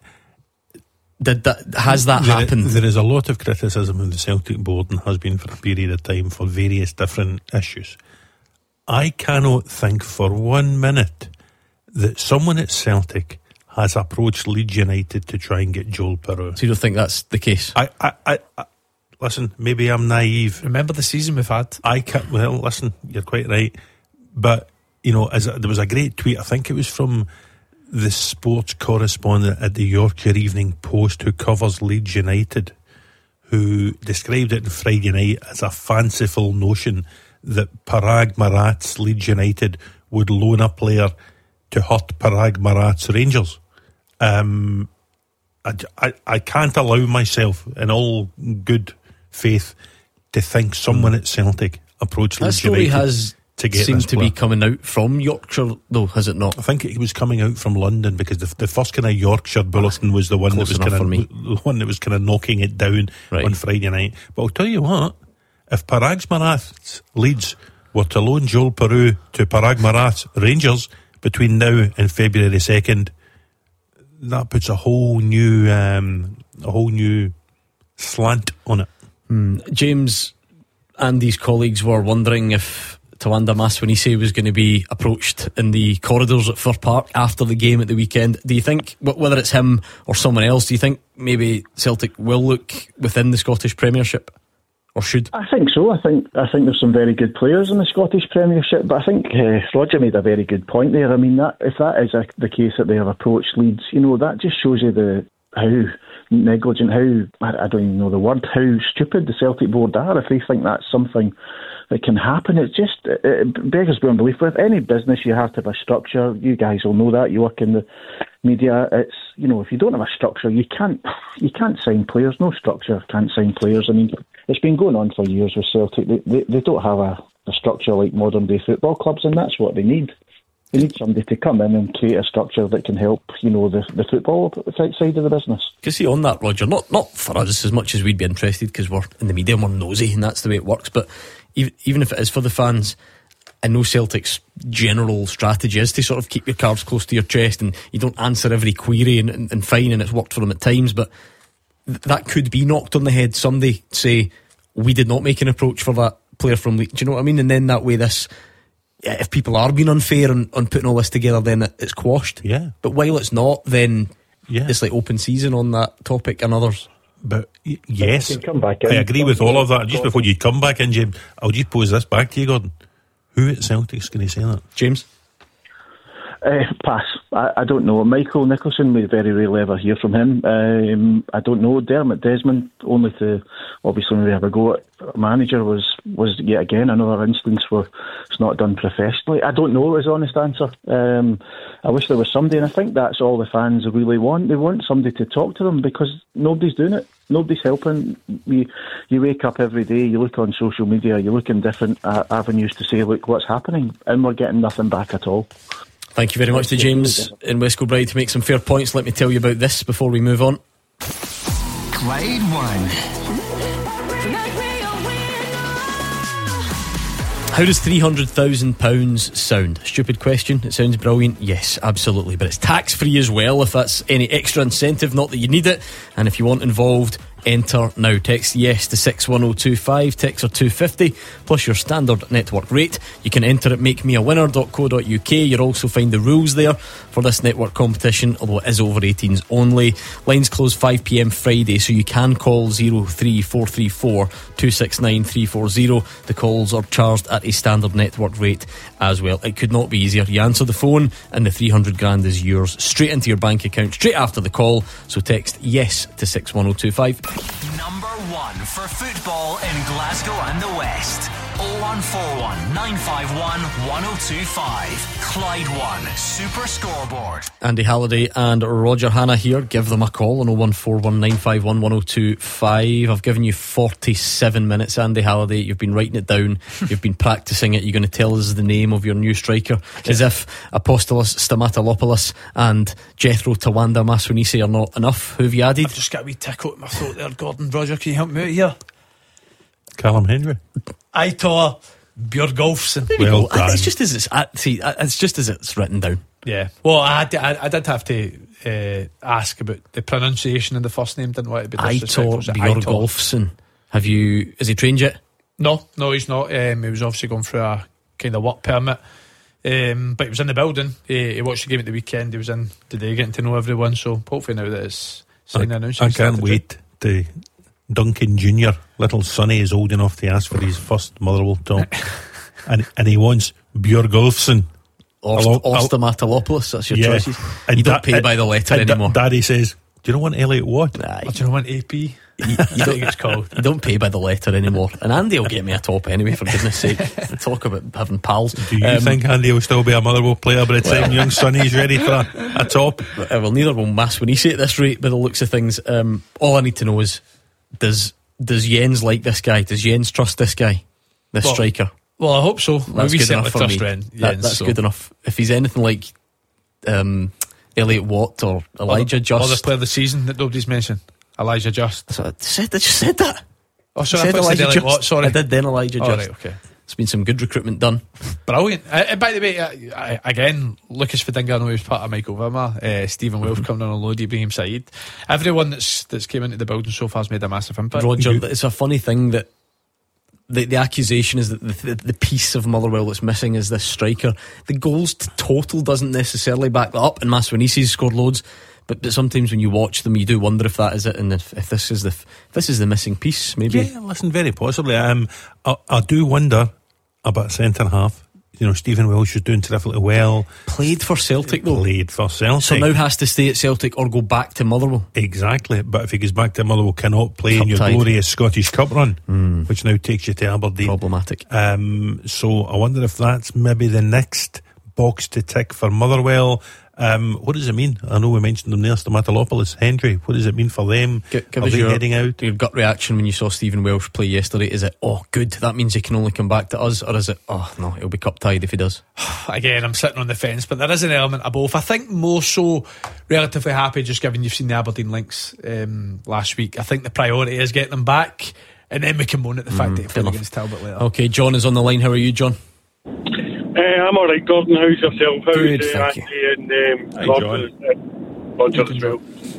Did that has that there, happened? There is a lot of criticism of the Celtic board, and has been for a period of time, for various different issues. I cannot think for one minute that someone at Celtic has approached Leeds United to try and get Joel Piroe. So you don't think that's the case? I, I, I, I listen, maybe I'm naive. Remember the season we've had? I can't. Well, listen, you're quite right. But you know, as a, there was a great tweet. I think it was from the sports correspondent at the Yorkshire Evening Post who covers Leeds United, who described it on Friday night as a fanciful notion that Parag Marat's Leeds United would loan a player to hurt Parag Marat's Rangers. Um, I, I, I can't allow myself, in all good faith, to think someone mm. at Celtic approached Leeds United has to get seems this to player. be coming out from Yorkshire, though, has it not? I think it was coming out from London, because the, the first kind of Yorkshire bulletin was the one that Close was enough kind for of me. the one that was kind of knocking it down Right. on Friday night. But I'll tell you what, if Parag Marat's Leeds were to loan Joel Piroe to Parag Marat's Rangers between now and February second, that puts a whole new um, a whole new slant on it. Mm. James and these colleagues were wondering if Tawanda Maswanise was going to be approached in the corridors at Fir Park after the game at the weekend. Do you think, whether it's him or someone else, do you think maybe Celtic will look within the Scottish Premiership, or should? I think so. I think I think there's some very good players in the Scottish Premiership, but I think uh, Roger made a very good point there. I mean, that if that is a, the case that they have approached Leeds, you know, that just shows you the how negligent, how I, I don't even know the word, how stupid the Celtic board are if they think that's something that can happen. It's just it, it beggars beyond belief. With any business, you have to have a structure. You guys will know that. You work in the media. It's, you know, if you don't have a structure, you can't you can't sign players. No structure can't sign players. I mean, it's been going on for years with Celtic. They they, they don't have a, a structure like modern day football clubs, and that's what they need. They need somebody to come in and create a structure that can help, you know, the, the football side of the business. Because see, on that, Roger, not not for us as much as we'd be interested, because we're in the media and we're nosy and that's the way it works, but even, even if it is for the fans, I know Celtic's general strategy is to sort of keep your cards close to your chest, and you don't answer every query, and, and, and fine, and it's worked for them at times, but th- that could be knocked on the head. Somebody say, we did not make an approach for that player from Leeds. Do you know what I mean? And then that way, this, if people are being unfair on, on putting all this together, then it, it's quashed. Yeah. But while it's not, then yeah. it's like open season on that topic and others. But y- yes, come back in. I agree with all of that. Just before you come back in, James, I'll just pose this back to you, Gordon. Who at Celtic's going to say that? James? Uh, pass. I, I don't know. Michael Nicholson, we very rarely ever hear from him. Um, I don't know. Dermot Desmond, only to obviously maybe have a go at a manager, was, was yet again another instance where it's not done professionally. I don't know is the honest answer. Um, I wish there was somebody, and I think that's all the fans really want. They want somebody to talk to them, because nobody's doing it. Nobody's helping. You, you wake up every day, you look on social media, you look in different uh, avenues to say, look, what's happening, and we're getting nothing back at all. Thank you very much to James in West Kilbride to make some fair points. Let me tell you about this before we move on. Clyde One. How does three hundred thousand pounds sound? Stupid question. It sounds brilliant. Yes, absolutely. But it's tax free as well, if that's any extra incentive. Not that you need it. And if you want involved, enter now. Text yes to six one oh two five, text or two fifty plus your standard network rate. You can enter at make me a winner dot co dot uk. You'll also find the rules there for this network competition, although it is over eighteens only. Lines close five p m Friday, so you can call oh three four three four two six nine three four oh. The calls are charged at a standard network rate as well. It could not be easier. You answer the phone and the three hundred grand is yours straight into your bank account straight after the call. So text yes to six one oh two five. Number one for football in Glasgow and the West. oh one four one nine five one one oh two five. Clyde One Super Scoreboard. Andy Halliday and Roger Hanna here. Give them a call on oh one four one nine five one one oh two five. I've given you forty-seven minutes, Andy Halliday. You've been writing it down. You've been practicing it. You're going to tell us the name of your new striker, as if Apostolos Stamatolopoulos and Jethro Tawanda Maswanisi are not enough. Who have you added? I've just got a wee tickle in my throat there, Gordon. Roger, can you help me out here? Callum Henry. Aitor Björgolfsson. Well done. It's just as it's uh, see, it's just as it's written down. Yeah. Well, I, had to, I, I did have to uh, ask about the pronunciation of the first name. Didn't want to be disrespectful. Aitor Björgolfsson. Have you? Has he trained yet? No, no, he's not. Um, he was obviously going through a kind of work permit. Um, but he was in the building. He, he watched the game at the weekend. He was in today, getting to know everyone. So hopefully now that it's signed I, announcing. I can't wait to. Duncan Junior, little Sonny, is old enough to ask for his first Motherwell top, and and he wants Björgolfsson or Stamatolopoulos. That's your yeah. choices. And you da- don't pay by the letter and anymore. Da- Daddy says, "Do you know what Elliot Watt? Nah, do you know what A P? You, you don't think it's called. You don't pay by the letter anymore. And Andy will get me a top anyway. For goodness' sake, talk about having pals. Do you um, think Andy will still be a Motherwell player by the time young Sonny's ready for a, a top? Uh, well, neither will Maswanisi at this rate, by the looks of things. Um, all I need to know is does. Does Jens like this guy? Does Jens trust this guy? This well, striker? Well, I hope so. That's we good enough for me. Jens, that, that's so. good enough. If he's anything like um, Elliot Watt or Elijah or the, Just, or the player of the season that nobody's mentioned, Elijah Just. So I said, I just said that. Oh, sorry, I I said Elijah Elijah Just. Watt, sorry. I did then Elijah oh, Just. Right, okay. It's been some good recruitment done. Brilliant. Uh, by the way, uh, I, again, Lucas Fadinga, I know he was part of Michael Wimmer. Uh, Stephen Welsh coming on a load, Ibrahim Said. Everyone that's that's came into the building so far has made a massive impact. Roger, it's a funny thing that the, the accusation is that the, the, the piece of Motherwell that's missing is this striker. The goals to total doesn't necessarily back that up, and Maswanisi's scored loads. But, but sometimes when you watch them, you do wonder if that is it, and if, if this is the if this is the missing piece. Maybe. Yeah, listen, very possibly. Um, I, I do wonder about centre half. You know, Stephen Welsh is doing terrifically well. Played for Celtic though. Played for Celtic. So now has to stay at Celtic or go back to Motherwell. Exactly. But if he goes back to Motherwell, cannot play Cup in your tied. glorious Scottish Cup run, mm. which now takes you to Aberdeen. Problematic. Um, so I wonder if that's maybe the next box to tick for Motherwell. Um, what does it mean? I know we mentioned them there, Stamatolopoulos, Hendry. What does it mean for them? Give, give Are us they your, heading out? Your gut reaction when you saw Stephen Welsh play yesterday. Is it, oh, good, that means he can only come back to us? Or is it, oh, no, he'll be cup tied if he does? Again, I'm sitting on the fence, but there is an element of both. I think more so relatively happy, just given you've seen the Aberdeen links um, last week. I think the priority is getting them back, and then we can moan at the mm, fact that he played against Talbot later. Okay, John is on the line. How are you, John? Uh, I'm alright, Gordon. How's yourself? How's Good, uh, thank Andy you. and um, Hi, Gordon, uh, Roger as well?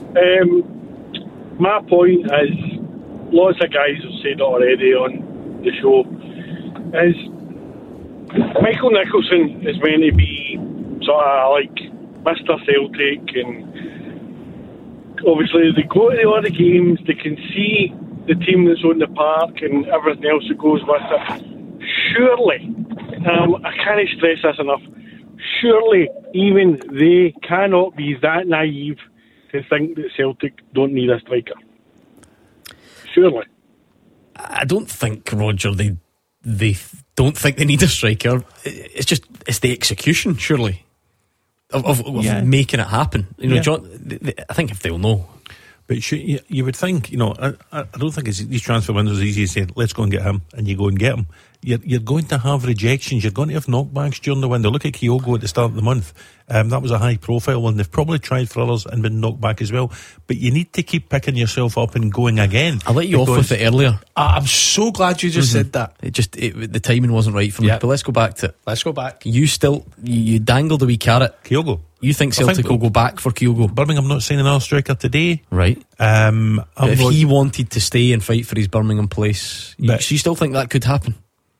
Um, my point is, lots of guys have said it already on the show, is Michael Nicholson is meant to be sort of like Mister Celtic, and obviously they go to all the games, they can see the team that's on the park and everything else that goes with it. Surely, um, I can't stress this enough, surely even they cannot be that naive to think that Celtic don't need a striker. Surely. I don't think, Roger, they they don't think they need a striker. It's just, it's the execution, surely, of, of, of yeah. making it happen. You know, yeah. John, they, they, I think if they'll know. But should, you, you would think, you know, I, I don't think it's, these transfer windows are easy to say, let's go and get him, and you go and get him. you're, you're going to have rejections, you're going to have knockbacks during the window. Look at Kyogo at the start of the month. Um, that was a high profile one. They've probably tried for others and been knocked back as well. But you need to keep picking yourself up and going again. I let you off with it earlier. I'm so glad you just mm-hmm. said that. It just it, the timing wasn't right for me. Yep. But let's go back to it. Let's go back. You still you, you dangled a wee carrot. Kyogo. You think Celtic think will go back for Kyogo? Birmingham not signing another striker today, right? Um, if not, he wanted to stay and fight for his Birmingham place, you, so you still think that could happen?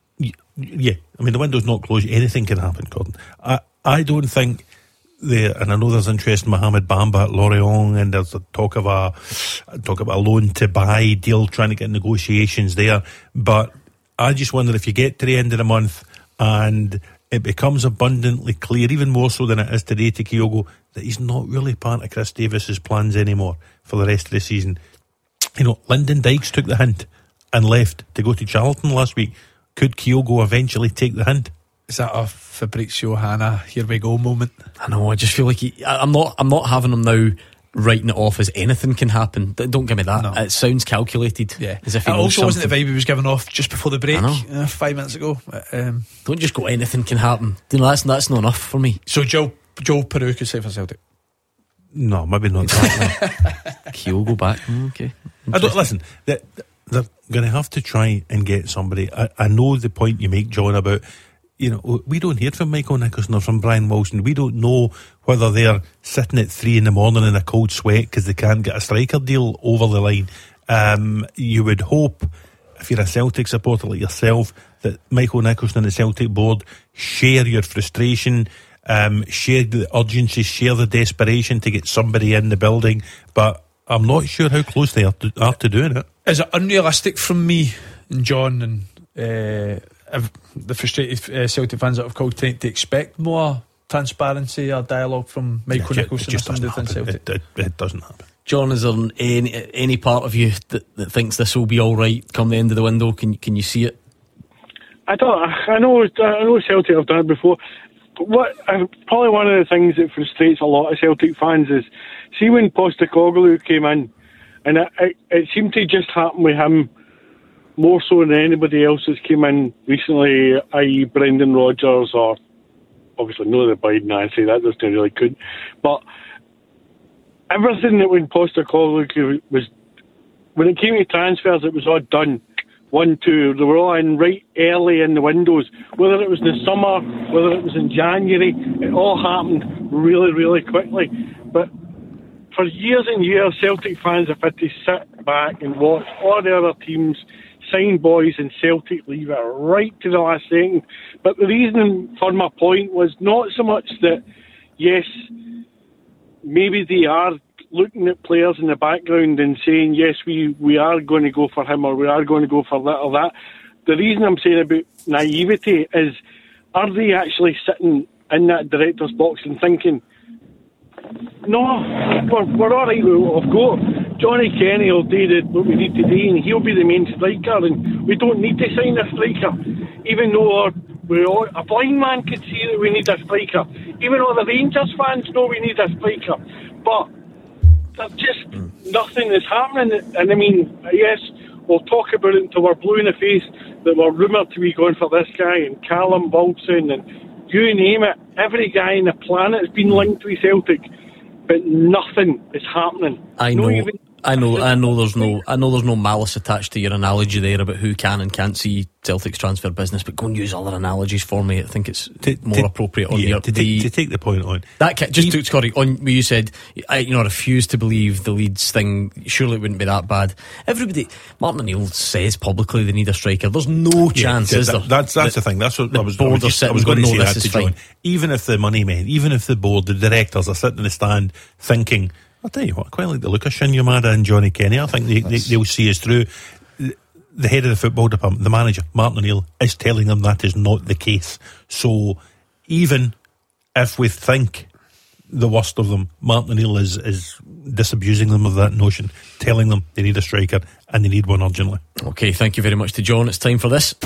Yeah, I mean the window's not closed. Anything can happen, Gordon. I I don't think the and I know there's interest in Mohamed Bamba at Lorient, and there's a talk of a talk about a loan to buy deal, trying to get negotiations there. But I just wonder if you get to the end of the month and it becomes abundantly clear, even more so than it is today to Kyogo, that he's not really part of Chris Davis's plans anymore for the rest of the season. You know, Lyndon Dykes took the hint and left to go to Charlton last week. Could Kyogo eventually take the hint? Is that a Fabrizio Hanna, here we go moment? I know, I just feel like he, I, I'm not I'm not having him now writing it off as anything can happen. Don't give me that. No. It sounds calculated. Yeah. As if he it also something. wasn't the vibe he was giving off just before the break, uh, five minutes ago. Um, Don't just go anything can happen. You know, that's that's not enough for me. So Joe Joe Peru could say for Celtic. No, maybe not that. Kyogo back. Okay. I don't listen. They're, they're going to have to try and get somebody. I, I know the point you make, John, about, you know, we don't hear from Michael Nicholson or from Brian Wilson. We don't know whether they're sitting at three in the morning in a cold sweat because they can't get a striker deal over the line. Um, you would hope, if you're a Celtic supporter like yourself, that Michael Nicholson and the Celtic board share your frustration, um, share the urgency, share the desperation to get somebody in the building. But I'm not sure how close they are to, are to doing it. Is it unrealistic from me and John and uh, the frustrated uh, Celtic fans that have called tonight to expect more transparency or dialogue from Michael yeah, Nicholson? It just doesn't happen. It, it, it doesn't happen. John, is there any any part of you that, that thinks this will be all right come the end of the window? Can can you see it? I don't. I know. I know Celtic have done it before. But what uh, probably one of the things that frustrates a lot of Celtic fans is, see when Postecoglou came in, and it, it, it seemed to just happen with him more so than anybody else that's came in recently, that is. Brendan Rodgers, or obviously no the Biden Nancy, that doesn't really good, but everything that when Postecoglou was, when it came to transfers, it was all done. One, two, they were all in right early in the windows. Whether it was in the summer, whether it was in January, it all happened really, really quickly. But for years and years, Celtic fans have had to sit back and watch all the other teams sign boys and Celtic leave it right to the last second. But the reason for my point was not so much that, yes, maybe they are looking at players in the background and saying, yes, we, we are going to go for him or we are going to go for that or that. The reason I'm saying about naivety is, are they actually sitting in that director's box and thinking, no, we're, we're all right with what we've got. Johnny Kenny will do the, what we need to do, and he'll be the main striker, and we don't need to sign a striker. Even though we all, a blind man could see that we need a striker. Even though the Rangers fans know we need a striker. But there's just nothing that's happening. And I mean, yes, we'll talk about it until we're blue in the face that we're rumoured to be going for this guy and Callum Wilson and you name it. Every guy on the planet has been linked with Celtic, but nothing is happening. I know. Even- I know, I know. There's no, I know. There's no malice attached to your analogy there about who can and can't see Celtic's transfer business. But go and use other analogies for me. I think it's to, more to, appropriate on yeah, your, to, the, take, to take the point on that. Just to, Scotty, on you said, I, you know, I refuse to believe the Leeds thing. Surely it wouldn't be that bad. Everybody, Martin O'Neill says publicly they need a striker. There's no chance, yeah, is that, there? That's that's the, the thing. That's what the I was. Board I was, just, I was going to say that to John. Fine. Even if the money men, even if the board, the directors are sitting in the stand thinking, I'll tell you what, I quite like the look of Shin Yamada and Johnny Kenny. I think they, they, they'll see us through. The head of the football department, the manager, Martin O'Neill, is telling them that is not the case. So even if we think the worst of them, Martin O'Neill is, is disabusing them of that notion, telling them they need a striker and they need one urgently. Okay, thank you very much to John. It's time for this.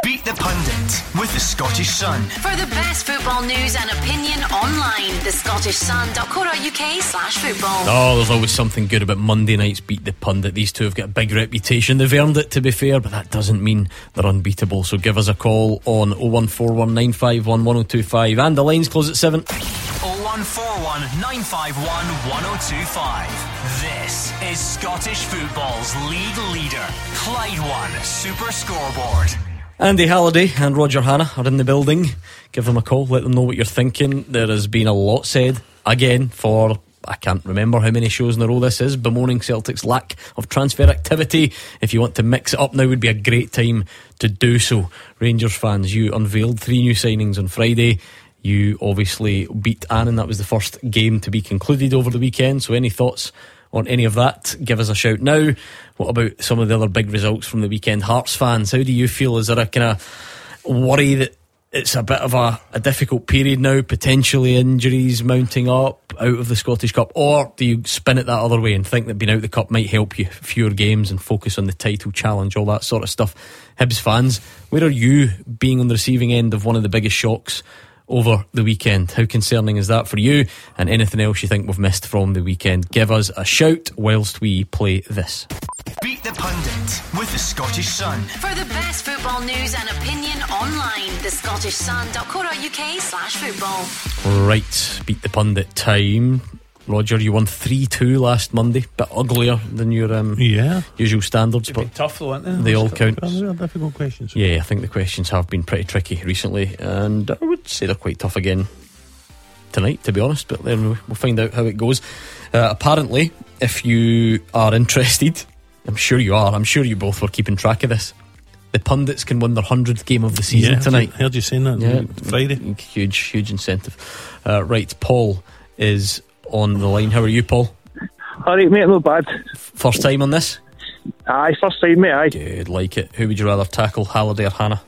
Beat the Pundit with the Scottish Sun. For the best football news and opinion online, the scottish sun dot co dot uk slash football. Oh, there's always something good about Monday night's Beat the Pundit. These two have got a big reputation. They've earned it, to be fair, but that doesn't mean they're unbeatable. So give us a call on oh one four one nine five one one oh two five, and the lines close at seven. oh one four one nine five one one oh two five. This is Scottish football's league leader, Clyde One Super Scoreboard. Andy Halliday and Roger Hannah are in the building. Give them a call, let them know what you're thinking. There has been a lot said, again, for I can't remember how many shows in a row this is, bemoaning Celtic's lack of transfer activity. If you want to mix it up now, would be a great time to do so. Rangers fans, you unveiled three new signings on Friday. You obviously beat Annan. That was the first game to be concluded over the weekend. So any thoughts on any of that, give us a shout now. What about some of the other big results from the weekend? Hearts fans, how do you feel? Is there a kind of worry that it's a bit of a, a difficult period now, potentially injuries mounting up out of the Scottish Cup, or do you spin it that other way and think that being out of the Cup might help you? Fewer games and focus on the title challenge, all that sort of stuff. Hibs fans, where are you being on the receiving end of one of the biggest shocks over the weekend? How concerning is that for you? And anything else you think we've missed from the weekend, give us a shout whilst we play this. Beat the Pundit with the Scottish Sun. For the best football news and opinion online, the scottish sun dot co dot uk slash football. Right, Beat the Pundit time. Roger, you won three two last Monday. Bit uglier than your um, yeah. usual standards, It'd but be tough though, isn't they? they all count. Those are difficult questions. Yeah, I think the questions have been pretty tricky recently, and I would say they're quite tough again tonight, to be honest, but then we'll find out how it goes. Uh, apparently, if you are interested, I'm sure you are, I'm sure you both were keeping track of this, the pundits can win their hundredth game of the season yeah, tonight. I heard you saying that yeah, Friday. Huge, huge incentive. Uh, right, Paul is on the line. How are you, Paul? Alright, mate, not bad. First time on this? Aye, first time, mate, aye. Good, like it. Who would you rather tackle, Halliday or Hannah?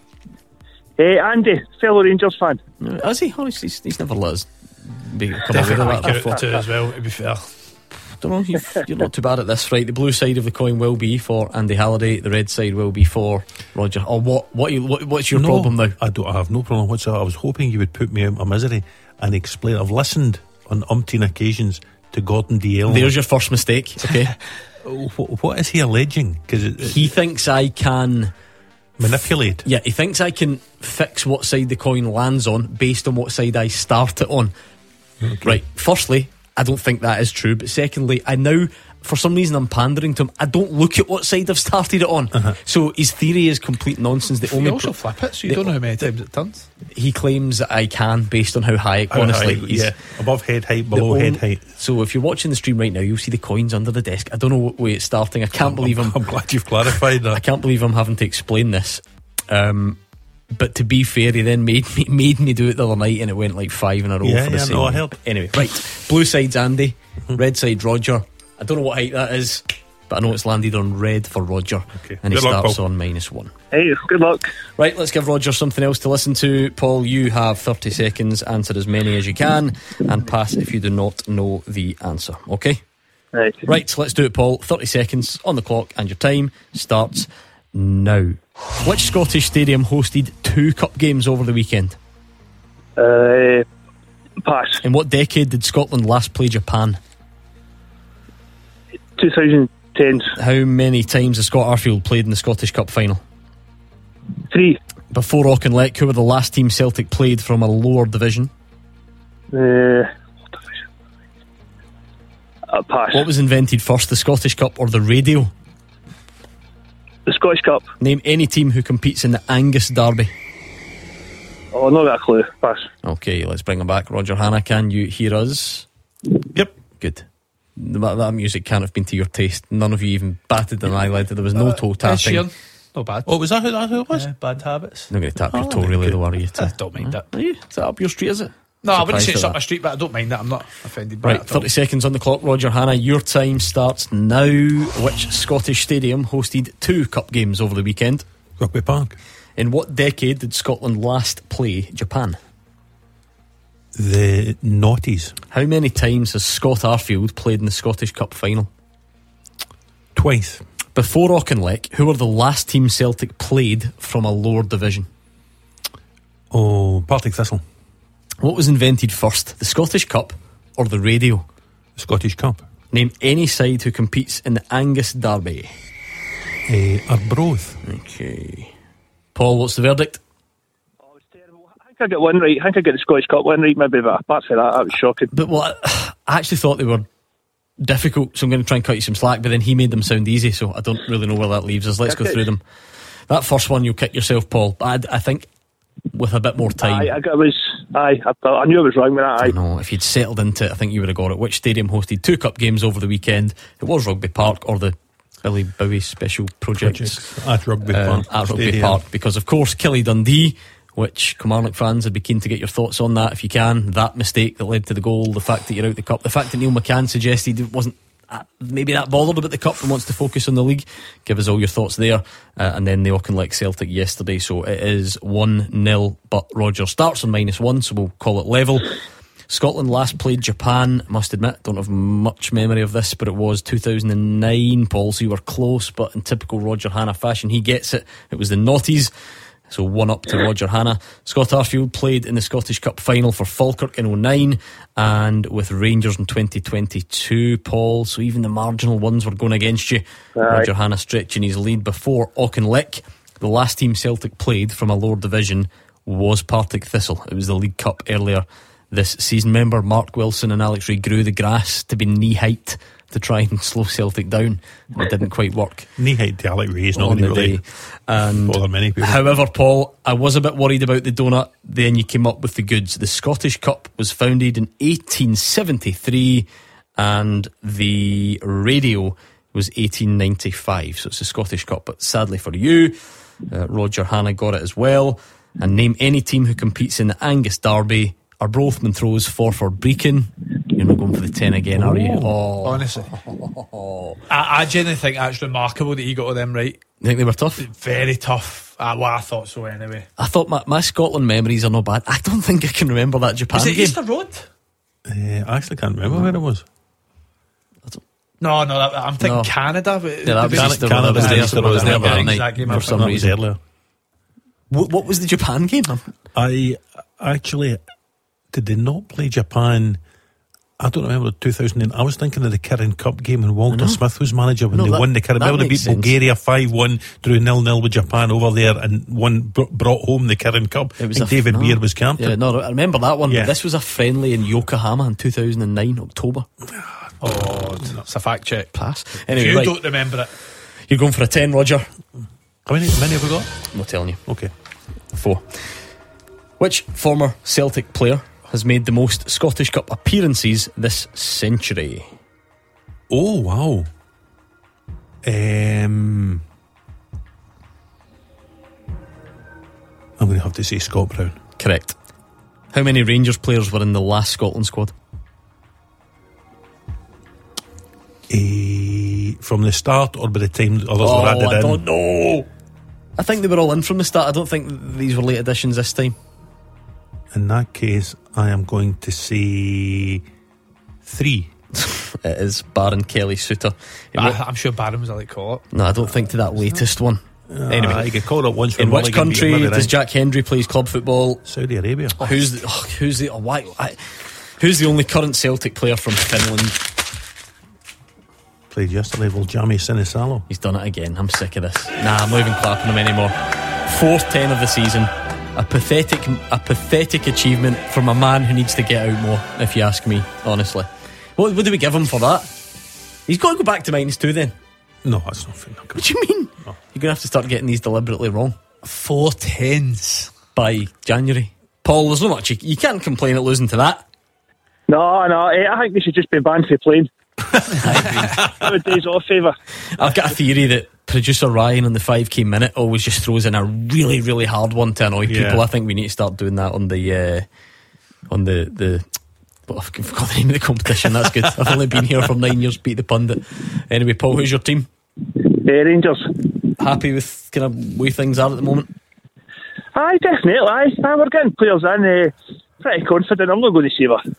Eh, Andy, fellow Rangers fan. Uh, Has he? Honestly, he's, he's never let us be, come Definitely away with that give it to as well, to be fair. Don't know, you've, you're not too bad at this, right? The blue side of the coin will be for Andy Halliday, the red side will be for Roger. Or what? What? You, what what's your no, problem now? I don't I have no problem whatsoever. I was hoping you would put me out of my misery and explain. I've listened on umpteen occasions to Gordon Dalziel. There's your first mistake. Okay. what, what is he alleging? Because he thinks I can manipulate. Yeah, he thinks I can fix what side the coin lands on based on what side I start it on. Okay. Right. Firstly, I don't think that is true, but secondly, I now, for some reason, I'm pandering to him. I don't look at what side I've started it on. Uh-huh. So his theory is complete nonsense. The you only also pro- flip it, so you don't know how many times it turns. He claims that I can based on how high it, How honestly. high, yeah, above head height, below only, head height. So if you're watching the stream right now, you'll see the coins under the desk. I don't know what way it's starting. I can't I'm, believe I'm, I'm glad you've clarified that. I can't believe I'm having to explain this. Um, but to be fair, he then made me made me do it the other night, and it went like five in a row yeah, for the yeah, same. No, I heard. Anyway, right. Blue side's Andy, mm-hmm. red side Roger. I don't know what height that is, but I know it's landed on red for Roger. Okay. And Good he luck, starts Paul. on minus one. Hey, good luck. Right, let's give Roger something else to listen to. Paul, you have thirty seconds. Answer as many as you can, and pass if you do not know the answer. Okay? Right. Right, let's do it, Paul. thirty seconds on the clock, and your time starts now. Which Scottish stadium hosted two cup games over the weekend? Uh, pass. In what decade did Scotland last play Japan? twenty ten. How many times has Scott Arfield played in the Scottish Cup final? Three. Before Auchinleck, who were the last team Celtic played from a lower division? Uh, uh, pass. What was invented first, the Scottish Cup or the radio? The Scottish Cup. Name any team who competes in the Angus Derby. Oh, not got a clue. Pass. Okay, let's bring him back. Roger Hannah, can you hear us? Yep. Good. That, that music can't have been to your taste. None of you even batted an eyelid. There was no Uh, toe Ed tapping. Sheeran. Not bad. Oh, was that who, that who it was? Uh, bad habits. I'm not going to tap your Oh, toe, really, good. though, are you? I don't mind that. Are you? Is that up your street, is it? No, I wouldn't say Surprised it's at up my that. street, but I don't mind that. I'm not offended by Right, it at all. thirty seconds on the clock. Roger Hannah, your time starts now. Which Scottish stadium hosted two cup games over the weekend? Rugby Park. In what decade did Scotland last play Japan? The Naughties. How many times has Scott Arfield played in the Scottish Cup final? Twice. Before Auchinleck, who were the last team Celtic played from a lower division? Oh, Partick Thistle. What was invented first, the Scottish Cup or the radio? The Scottish Cup. Name any side who competes in the Angus Derby. Uh, Arbroath. Okay. Paul, what's the verdict? I think I get one right. I think I get the Scottish Cup one right, maybe, but apart from that, that was shocking. But what I actually thought they were difficult, so I'm going to try and cut you some slack, but then he made them sound easy, so I don't really know where that leaves us. Let's go through them. That first one, you'll kick yourself, Paul, but I, I think with a bit more time. Aye, I, was, aye, I, thought, I knew I was wrong with that. Aye. No, if you'd settled into it, I think you would have got it. Which stadium hosted two cup games over the weekend? It was Rugby Park or the Billy Bowie Special Projects, Projects at Rugby um, Park. At Rugby Stadium. Park, because of course Killie Dundee, which Kilmarnock fans would be keen to get your thoughts on that if you can. That mistake that led to the goal, the fact that you're out the cup, the fact that Neil McCann suggested it wasn't uh, maybe that bothered about the cup and wants to focus on the league. Give us all your thoughts there. Uh, and then the Auchinleck Celtic yesterday. So it is one nil, but Roger starts on minus one, so we'll call it level. Scotland last played Japan, must admit, don't have much memory of this, but it was two thousand nine. Paul, so you were close, but in typical Roger Hannah fashion, he gets it. It was the Naughties. So one up to Roger Hannah. Scott Arfield played in the Scottish Cup final for Falkirk in oh nine and with Rangers in twenty twenty-two, Paul. So even the marginal ones were going against you. Aye. Roger Hannah stretching his lead before Auchinleck. The last team Celtic played from a lower division was Partick Thistle. It was the League Cup earlier this season. Remember, Mark Wilson and Alex Ray grew the grass to be knee height to try and slow Celtic down, and it didn't quite work. Knee height to Alec Ray is not on going the to really day. And bother many people. however, Paul, I was a bit worried about the donut. Then you came up with the goods. The Scottish Cup was founded in eighteen seventy-three and the radio was eighteen ninety-five. So it's the Scottish Cup, but sadly for you, uh, Roger Hannah got it as well. And name any team who competes in the Angus Derby. Arbroath, Montrose, Forfar, Brecon. You're not going for the ten again, are you? Oh. Honestly, I, I genuinely think that's remarkable that you got all them right. You think they were tough? Very tough. Uh, well, I thought so anyway. I thought my, my Scotland memories are not bad. I don't think I can remember that Japan Was it game. Easter Road? Uh, I actually can't remember where it was. No, no, that, I'm thinking No. Canada. But Yeah, that was Can- Easter Canada Road. I was was there, Easter I was Road, there I that think. night That game for I some That was reason. earlier. What, what was the Japan game? I actually did they not play Japan? I don't remember two thousand. I was thinking of the Kirin Cup game when Walter Smith was manager when No, they that- won the Kirin. that Remember they beat makes sense. Bulgaria five one, drew nil nil with Japan over there, and one br- brought home the Kirin Cup. It was I think a- David no. Weir was captain. Yeah, no, I remember that one. Yeah. This was a friendly in Yokohama in two thousand nine, October. Oh, it's a fact check. Pass. If Anyway, you right, don't remember it, you're going for a ten, Roger. How many, how many have we got? I'm not telling you. Okay. Four. Which former Celtic player has made the most Scottish Cup appearances this century? Oh wow. Um, I'm going to have to say Scott Brown. Correct. How many Rangers players were in the last Scotland squad? Eh, from the start or by the time others Oh, were added I in? don't know. I think they were all in from the start. I don't think these were late additions this time. In that case, I am going to say three. It is Baron Kelly Suter. In I, what- I'm sure Barron was a like call it. no, I don't think to that latest one. Anyway, Ah, you get called up once for in which Mulligan, you country get maybe does right. Jack Hendry play his club football? Saudi Arabia. Who's the oh, who's the oh, why, why who's the only current Celtic player from Finland? Played yesterday, Voljami Sinisalo. He's done it again. I'm sick of this. Nah, I'm not even clapping him anymore. Fourth ten of the season. A pathetic, a pathetic achievement from a man who needs to get out more, if you ask me, honestly. What, what do we give him for that? He's got to go back to minus two then. No, that's not fair. What do you mean? No. You're going to have to start getting these deliberately wrong Four tens. by January. Paul, there's not much. You, you can't complain at losing to that. No, no, eh, I think they should just be banned from playing. Give a days off favour. I've got a theory that producer Ryan on the five K minute always just throws in a really, really hard one to annoy Yeah. people. I think we need to start doing that on the uh, on the the. Well, I've forgot the name of the competition. That's good. I've only been here for nine years. Beat the pundit. Anyway, Paul, who's your team? Eh, Rangers. Happy with kind of way things are at the moment? Aye, definitely. Aye, aye we're getting players in. Eh, pretty confident. I'm not going to say we're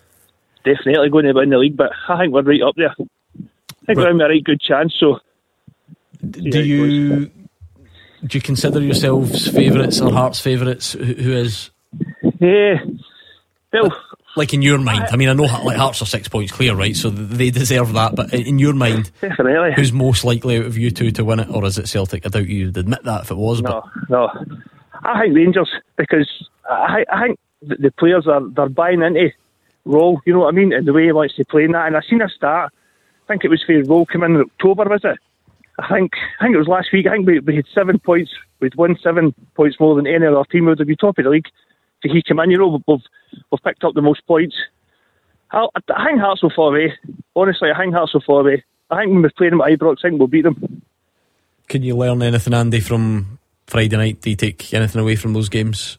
definitely going to win the league, but I think we're right up there. I think Right. we're in a right good chance. So Do you do you consider yourselves favourites or Hearts favourites? Who, who is? Yeah, well, like in your mind. I mean, I know like Hearts are six points clear, right? So they deserve that. But in your mind, definitely, who's most likely out of you two to win it, or is it Celtic? I doubt you'd admit that if it was. No, but no. I think Rangers, because I, I think the, the players are they're buying into Roll. You know what I mean? And the way he wants to play in that. And I seen a start. I think it was for Roll come in in October, was it? I think I think it was last week. I think we, we had seven points. We'd won seven points more than any other team. We would be top of the league. So he came in, you know, we've, we've picked up the most points. I, I think Hearts will fall away. Honestly, I think Hearts will fall away. I think when we're playing them at Ibrox, I think we'll beat them. Can you learn anything, Andy, from Friday night? Do you take anything away from those games?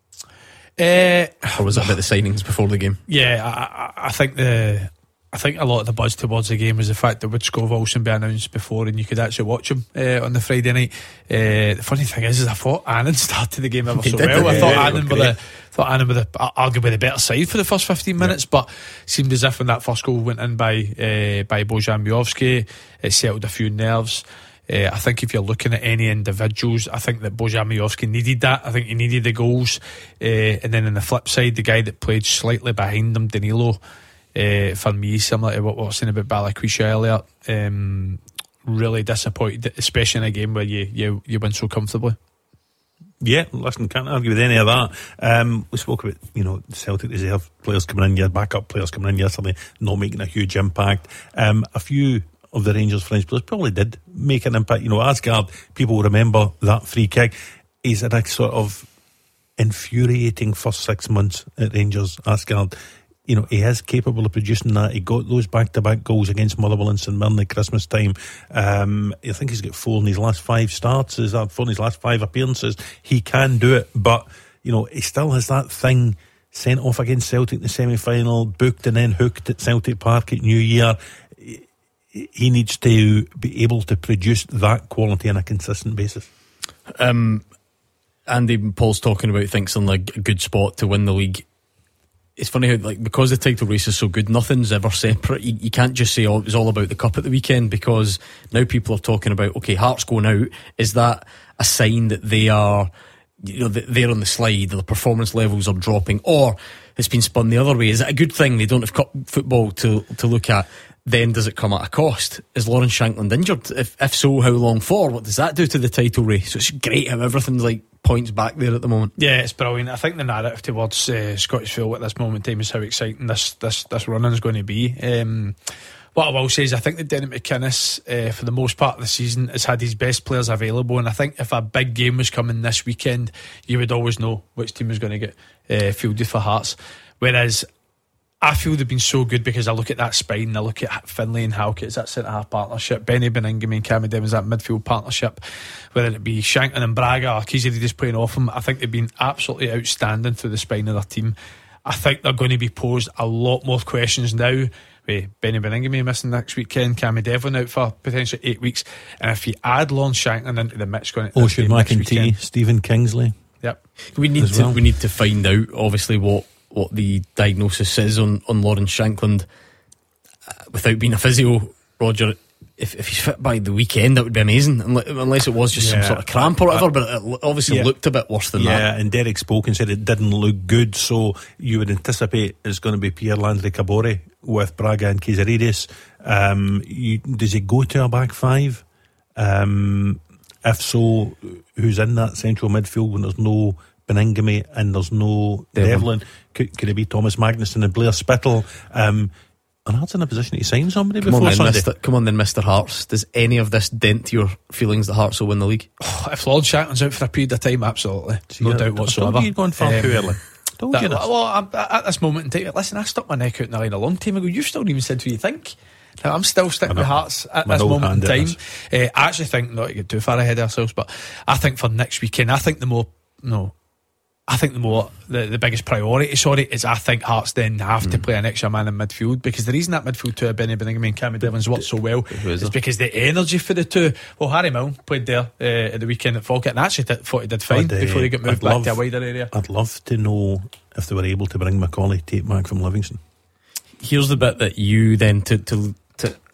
Uh, or was it about the signings before the game? Yeah, I, I think the I think a lot of the buzz towards the game was the fact that would Scott Wilson be announced before and you could actually watch him uh, on the Friday night. Uh, the funny thing is, is I thought Annan started the game ever so well. I thought Annan were the thought Annan were the arguably the better side for the first fifteen minutes, yeah. But it seemed as if when that first goal went in by uh, by Bojan Miovski, it settled a few nerves. Uh, I think if you're looking at any individuals, I think that Bojan Miovski needed that. I think he needed the goals. Uh, and then on the flip side, the guy that played slightly behind him, Danilo, uh, for me, similar to what we were saying about Balikwisha earlier, um, really disappointed, especially in a game where you, you, you win so comfortably. Yeah, listen, can't argue with any of that. Um, we spoke about, you know, Celtic reserve players coming in, your backup players coming in yesterday, not making a huge impact. Um, a few of the Rangers French players probably did make an impact. You know, Asgard, people will remember that free kick. He's had a sort of infuriating first six months at Rangers, Asgard. You know, he is capable of producing that. He got those back-to-back goals against Motherwell and St Mirren at Christmas time. Um, I think he's got four in his last five starts. Is that four in his last five appearances? He can do it, but, you know, he still has that thing sent off against Celtic in the semi-final, booked and then hooked at Celtic Park at New Year. He needs to be able to produce that quality on a consistent basis. Um, Andy Paul's talking about thinks in like a good spot to win the league. It's funny how, like, because the title race is so good, nothing's ever separate. You, you can't just say, oh, it was all about the cup at the weekend, because now people are talking about, okay, Hearts going out. Is that a sign that they are, you know, they're on the slide, the performance levels are dropping, or it's been spun the other way? Is it a good thing they don't have cup football to to look at? Then does it come at a cost? Is Lawrence Shankland injured? If if so, how long for? What does that do to the title race? So it's great how everything's like points back there at the moment. Yeah, it's brilliant. I think the narrative towards uh, Scottish Football at this moment in time is how exciting this this this running is going to be. Um, what I will say is I think that Derek McInnes, uh, for the most part of the season, has had his best players available, and I think if a big game was coming this weekend, you would always know which team was going to get uh, fielded for Hearts. Whereas I feel they've been so good because I look at that spine, I look at Finlay and Halkett, it's that centre-half partnership, Benny Beningame and Cammy Devons, that midfield partnership, whether it be Shankland and Braga or Kizzy just playing off him. I think they've been absolutely outstanding through the spine of their team. I think they're going to be posed a lot more questions now with Benny Beningame missing next weekend, Cammy Devlin out for potentially eight weeks, and if you add Lawrence Shankland into the mix going Ocean McEntee, Stephen Kingsley. Yep. We need to well. we need to find out obviously what what the diagnosis is on, on Lawrence Shankland uh, without being a physio, Roger. If, if he's fit by the weekend, that would be amazing, unless it was just yeah. some sort of cramp or whatever, but it obviously yeah. looked a bit worse than yeah, that. Yeah, and Derek spoke and said it didn't look good, so you would anticipate it's going to be Pierre-Landry Cabore with Braga and Kizarides. Um, you, does he go to a back five? Um, if so, who's in that central midfield when there's no Beningame and there's no Devlin? Devlin. Could, could it be Thomas Magnuson and Blair Spittle? Um, and Hearts in a position to sign somebody come before on Sunday. Mister Come on then, Mister Hearts. Does any of this dent your feelings that Hearts will win the league? Oh, if Lawrence Shankland's out for a period of time, absolutely, no yeah, doubt whatsoever. You're going far um, too early. That, you well, I'm, at this moment in time, listen, I stuck my neck out in the line a long time ago. You've still not even said who you think. Now, I'm still sticking with Hearts at my this moment in time. Uh, I actually think, not to get too far ahead of ourselves, but I think for next weekend, I think the more, no, I think the more, the, the biggest priority, sorry, is I think Hearts then have mm. to play an extra man in midfield, because the reason that midfield two of Benny Beningame and Cammy Devons worked so well is, is because the energy for the two. Well, Harry Milne played there uh, at the weekend at Falkirk and actually did, thought he did fine uh, before he got moved I'd back love, to a wider area. I'd love to know if they were able to bring Macaulay Tate back from Livingston. Here's the bit that you then to, to, to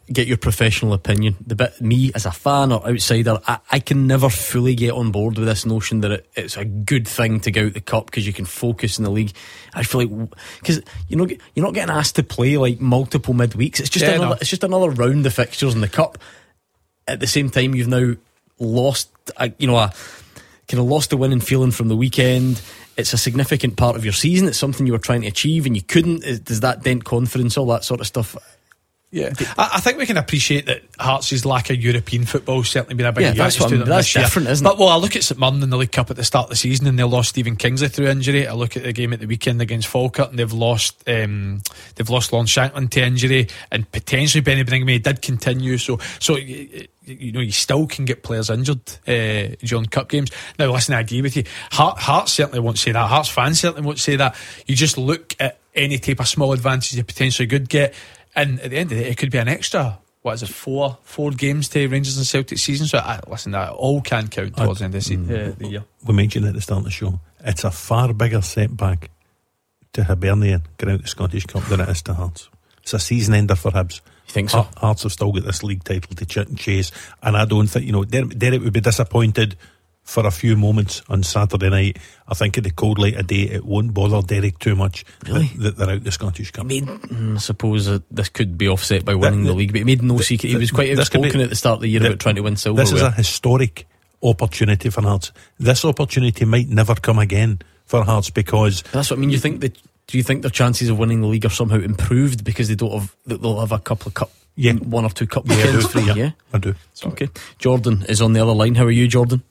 get your professional opinion. The bit me as a fan or outsider, I, I can never fully get on board with this notion that it, it's a good thing to go out the cup because you can focus in the league. I feel like because you know you're not getting asked to play like multiple midweeks. It's just Yeah, another no. it's just another round of fixtures in the cup. At the same time, you've now lost a, you know a kind of lost the winning feeling from the weekend. It's a significant part of your season. It's something you were trying to achieve and you couldn't. Does that dent confidence? All that sort of stuff. Yeah, I, I think we can appreciate that Hearts' lack of European football has certainly been a big Yeah, that's advantage what to I'm- them that's this year. different, isn't but, it? well, I look at St Mirren in the League Cup at the start of the season and they lost Stephen Kingsley through injury. I look at the game at the weekend against Falkirk and they've lost um, they've lost Lon Shanklin to injury and potentially Benny Bringame did continue. So, so you, you know, you still can get players injured uh, during cup games. Now, listen, I agree with you. Heart, Hearts certainly won't say that. Hearts fans certainly won't say that. You just look at any type of small advantage you potentially could get. And at the end of the day, it could be an extra, what is it, four four games to Rangers and Celtic season. So, I, listen, that all can count towards the end of the, se- uh, the year. We mentioned at the start of the show, it's a far bigger setback to Hibernian getting out the Scottish Cup than it is to Hearts. It's a season ender for Hibs. You think so? Hearts have still got this league title to ch- and chase, and I don't think, you know, Der- Derek would be disappointed for a few moments on Saturday night. I think at the cold light of day, it won't bother Derek too much Really? that, that they're out the Scottish Cup. Made, mm, I suppose uh, this could be offset by winning The- the, league, but he made no secret. He was quite this could be- outspoken at the start of the year the- about trying to win silver. This is a historic opportunity for Hearts. This opportunity might never come again for Hearts because That's what I mean. You think that? Do you think their chances of winning the league are somehow improved because they don't have? They'll have a couple of cup, Yeah. one or two cup Yeah, I weekends do. free. Yeah, Yeah, I do. okay. Jordan is on the other line. How are you, Jordan?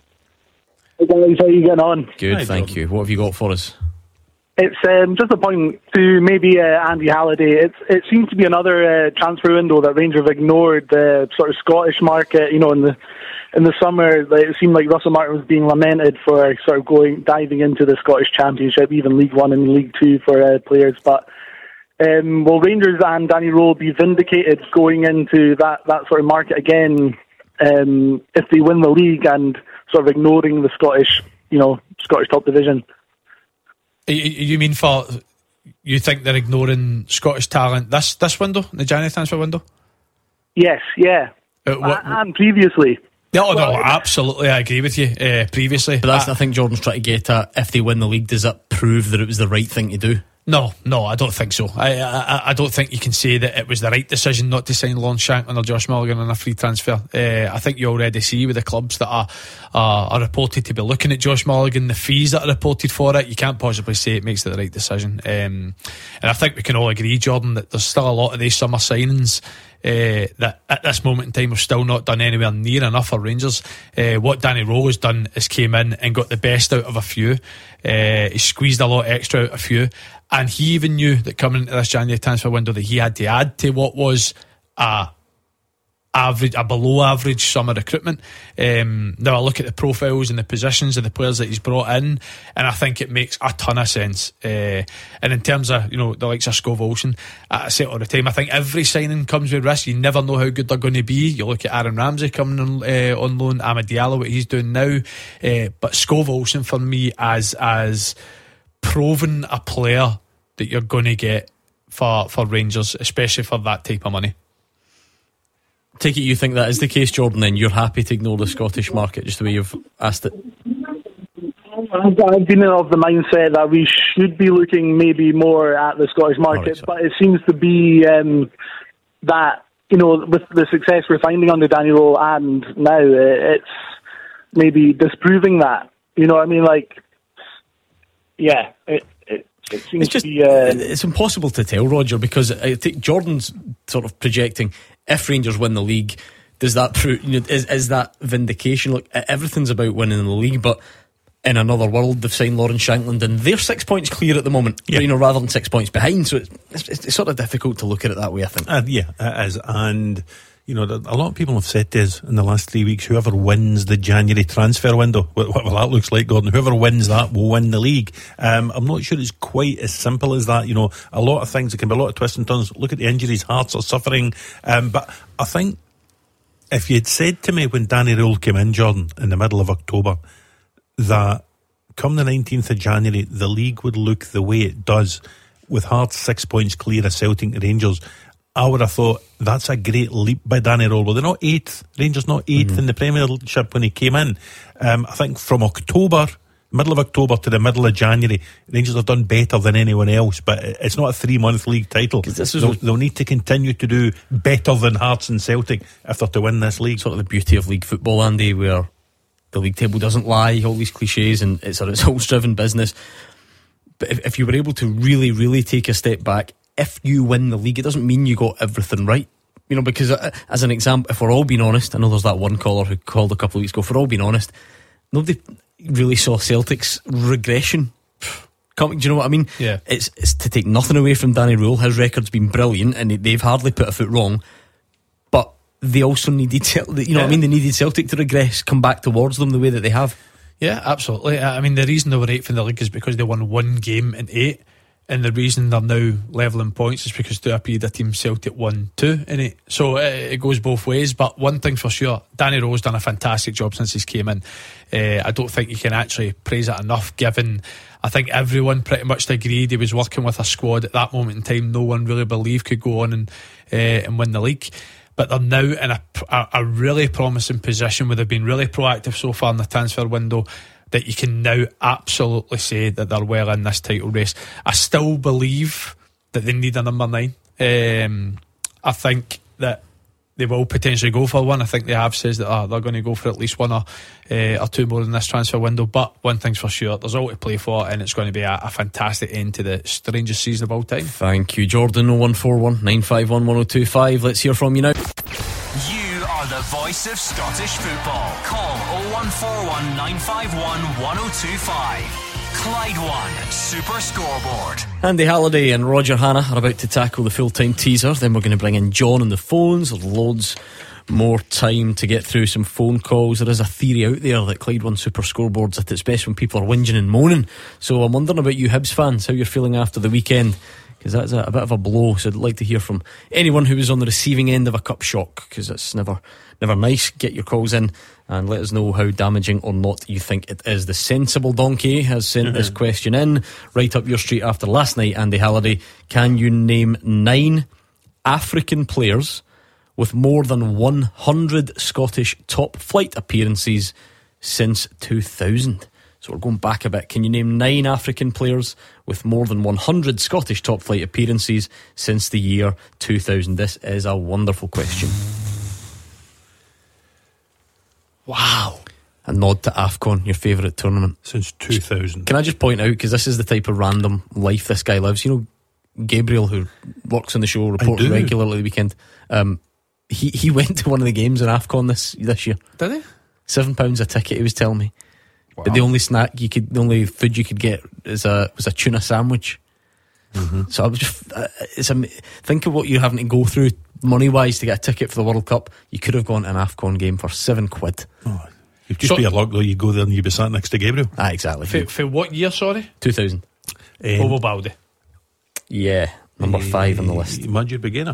Hey guys, how are you getting on? Good, Hi, thank Jordan. you. What have you got for us? It's um, just a point to maybe uh, Andy Halliday. It's, it seems to be another uh, transfer window that Rangers have ignored the sort of Scottish market. You know, in the in the summer, like, it seemed like Russell Martin was being lamented for sort of going diving into the Scottish Championship, even League One and League Two for uh, players. But um, will Rangers and Danny Rowe be vindicated going into that, that sort of market again um, if they win the league and sort of ignoring the Scottish, you know, Scottish top division? You, you mean for you think they're ignoring Scottish talent this this window, the January transfer window? Yes, yeah, Uh, what, and previously. no, no, well, absolutely, I agree with you. Uh, previously, But that's I- I think Jordan's trying to get at. If they win the league, does that prove that it was the right thing to do? No, no, I don't think so. I, I I don't think you can say that it was the right decision not to sign Lon Shanklin or Josh Mulligan on a free transfer. Uh, I think you already see with the clubs that are, are are reported to be looking at Josh Mulligan, the fees that are reported for it, you can't possibly say it makes it the right decision. Um, and I think we can all agree, Jordan, that there's still a lot of these summer signings Uh, that at this moment in time have still not done anywhere near enough for Rangers. Uh, what Danny Rowe has done is came in and got the best out of a few. Uh, he squeezed a lot extra out of a few, and he even knew that coming into this January transfer window that he had to add to what was a average, a below average summer recruitment. Um, now I look at the profiles and the positions of the players that he's brought in, and I think it makes a ton of sense. Uh, and in terms of, you know, the likes of Scove Olsen, I say it all the time, I think every signing comes with risk. You never know how good they're going to be. You look at Aaron Ramsey coming on, uh, on loan, Amad Diallo, what he's doing now, uh, but Scove Olsen for me as as proven a player that you're going to get for for Rangers, especially for that type of money. Take it you think that is the case, Jordan, then you're happy to ignore the Scottish market just the way you've asked it? I've I've been of the mindset that we should be looking maybe more at the Scottish market, right, but it seems to be um, that, you know, with the success we're finding under Danny Rowe and now, uh, it's maybe disproving that. You know what I mean? Like, yeah, it, it, it seems It's just to be... Uh, it's impossible to tell, Roger, because I think Jordan's sort of projecting if Rangers win the league, does that prove, you know, is, is that vindication? Look, everything's about winning the league, but in another world they've signed Lawrence Shankland and they're six points clear at the moment, yeah. you know, rather than six points behind, so it's, it's, it's sort of difficult to look at it that way, I think. Uh, yeah, it is. And you know, a lot of people have said to us in the last three weeks, whoever wins the January transfer window, whatever that looks like, Gordon, whoever wins that will win the league. Um, I'm not sure it's quite as simple as that. You know, a lot of things, there can be a lot of twists and turns. Look at the injuries, Hearts are suffering. Um, but I think if you'd said to me when Danny Rowe came in, Jordan, in the middle of October, that come the nineteenth of January, the league would look the way it does, with Hearts six points clear of Celtic and Rangers, I would have thought that's a great leap by Danny Rowell. Well, they're not eighth. Rangers not eighth mm-hmm. in the Premiership when he came in. Um, I think from October, middle of October to the middle of January, Rangers have done better than anyone else. But it's not a three-month league title. This is they'll, they'll need to continue to do better than Hearts and Celtic if they're to win this league. Sort of the beauty of league football, Andy, where the league table doesn't lie, all these cliches, and it's a results-driven business. But if, if you were able to really, really take a step back, if you win the league, it doesn't mean you got everything right. You know, because uh, as an example, if we're all being honest, I know there's that one caller who called a couple of weeks ago, if we're all being honest, nobody really saw Celtic's regression. Do you know what I mean? Yeah. It's, it's to take nothing away from Danny Rowell. His record's been brilliant and they've hardly put a foot wrong. But they also needed, you know yeah. what I mean? They needed Celtic to regress, come back towards them the way that they have. Yeah, absolutely. I mean, the reason they were eighth in the league is because they won one game in eight. And the reason they're now levelling points is because through a period of team Celtic won two in it. So it, it goes both ways. But one thing for sure, Danny Rowell's done a fantastic job since he's came in. Uh, I don't think you can actually praise it enough, given I think everyone pretty much agreed he was working with a squad at that moment in time no one really believed could go on and, uh, and win the league. But they're now in a, a, a really promising position where they've been really proactive so far in the transfer window, that you can now absolutely say that they're well in this title race. I still believe that they need a number nine. Um, I think that they will potentially go for one. I think they have says that oh, they're going to go for at least one or, uh, or two more in this transfer window. But one thing's for sure, there's all to play for, and it's going to be a, a fantastic end to the strangest season of all time. Thank you, Jordan. oh one four one, nine five one, one oh two five. Let's hear from you now. You are the voice of Scottish football. Call oh one four one, nine five one, one oh two five. Clyde One Super Scoreboard. Andy Halliday and Roger Hanna are about to tackle the full-time teaser. Then we're going to bring in John on the phones. There's loads more time to get through some phone calls. There is a theory out there that Clyde One Super Scoreboard's at its best when people are whinging and moaning. So I'm wondering about you Hibs fans, how you're feeling after the weekend, because that's a, a bit of a blow. So I'd like to hear from anyone who was on the receiving end of a cup shock, because it's never never nice. Get your calls in and let us know how damaging or not you think it is. The Sensible Donkey has sent this question in right up your street after last night. Andy Halliday, can you name nine African players with more than one hundred Scottish top flight appearances since two thousand? So we're going back a bit. Can you name nine African players with more than one hundred Scottish top flight appearances since the year two thousand? This is a wonderful question. Wow. A nod to AFCON, your favourite tournament. Since two thousand. Can I just point out, because this is the type of random life this guy lives. You know, Gabriel, who works on the show, reports regularly the weekend. Um, he, he went to one of the games in AFCON this this year. Did he? Seven pounds a ticket, he was telling me. Wow. But the only snack you could, the only food you could get is a was a tuna sandwich. Mm-hmm. So I was just, uh, it's a, think of what you're having to go through money wise to get a ticket for the World Cup. You could have gone to an AFCON game for seven quid. Oh, you'd just so, be a luck though. You go there and you'd be sat next to Gabriel. Ah, exactly. For, for what year? Sorry, two thousand. Um, Bobo Baldi. Yeah, number uh, five on the list. Majid Beginner.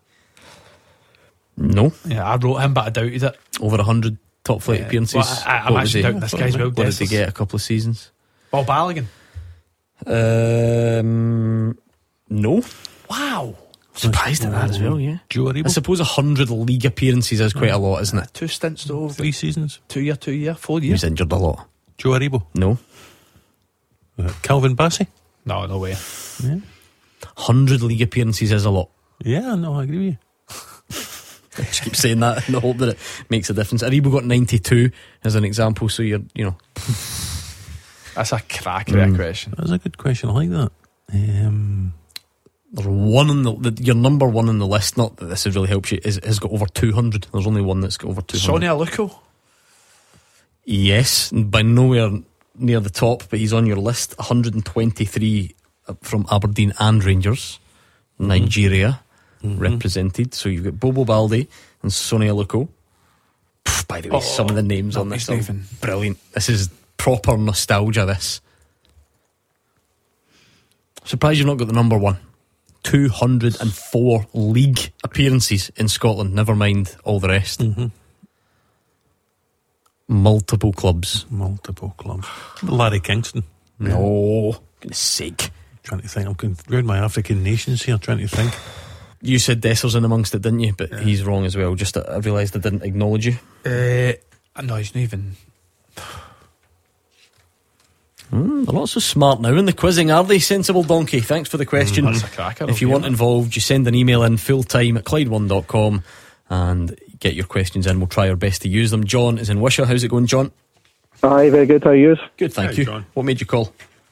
No. Yeah, I wrote him, but I doubted it. Over a hundred top flight yeah. appearances. Well, I, I'm actually doubting this guy's well. What did he get? A couple of seasons. Bob Balogun. Um, no. Wow. Surprised at that as well, yeah. Joe Aribo. I suppose a hundred league appearances is quite a lot, isn't it? Two stints though. Three seasons. Two year, two year, four He years. was injured a lot. Joe Aribo. No. Uh, Calvin Bassey. No, no way. Yeah. Hundred league appearances is a lot. Yeah, no, I agree with you. I just keep saying that in the hope that it makes a difference. Aribo got ninety-two as an example, so you're, you know. That's a cracker mm. question. That's a good question. I like that. Um, There's one on the, the your number one on the list. Not that this really helps you. Is has got over two hundred. There's only one that's got over two hundred. Sonny Aluko. Yes, by nowhere near the top, but he's on your list. one hundred twenty-three from Aberdeen and Rangers, mm-hmm. Nigeria mm-hmm. represented. So you've got Bobo Baldi and Sonny Aluko. By the way, oh, some of the names on this are brilliant. This is proper nostalgia. This. Surprised you've not got the number one. two hundred four league appearances in Scotland, never mind all the rest. Mm-hmm. Multiple clubs. Multiple clubs. Larry Kingston. No, goodness sake. I'm trying to think. I'm going through my African nations here, trying to think. You said Desser's in amongst it, didn't you? But yeah. he's wrong as well. Just I realised I didn't acknowledge you. Uh, no, he's not even. Mm, they're not so smart now in the quizzing, are they? Sensible Donkey, thanks for the question. Mm, that's a cracker. If you want involved, you send an email in fulltime at Clyde one dot com and get your questions in. We'll try our best to use them. John is in Wishaw. How's it going, John? Hi, very good. How are you? Good, thank Hi, you. John. What made you call?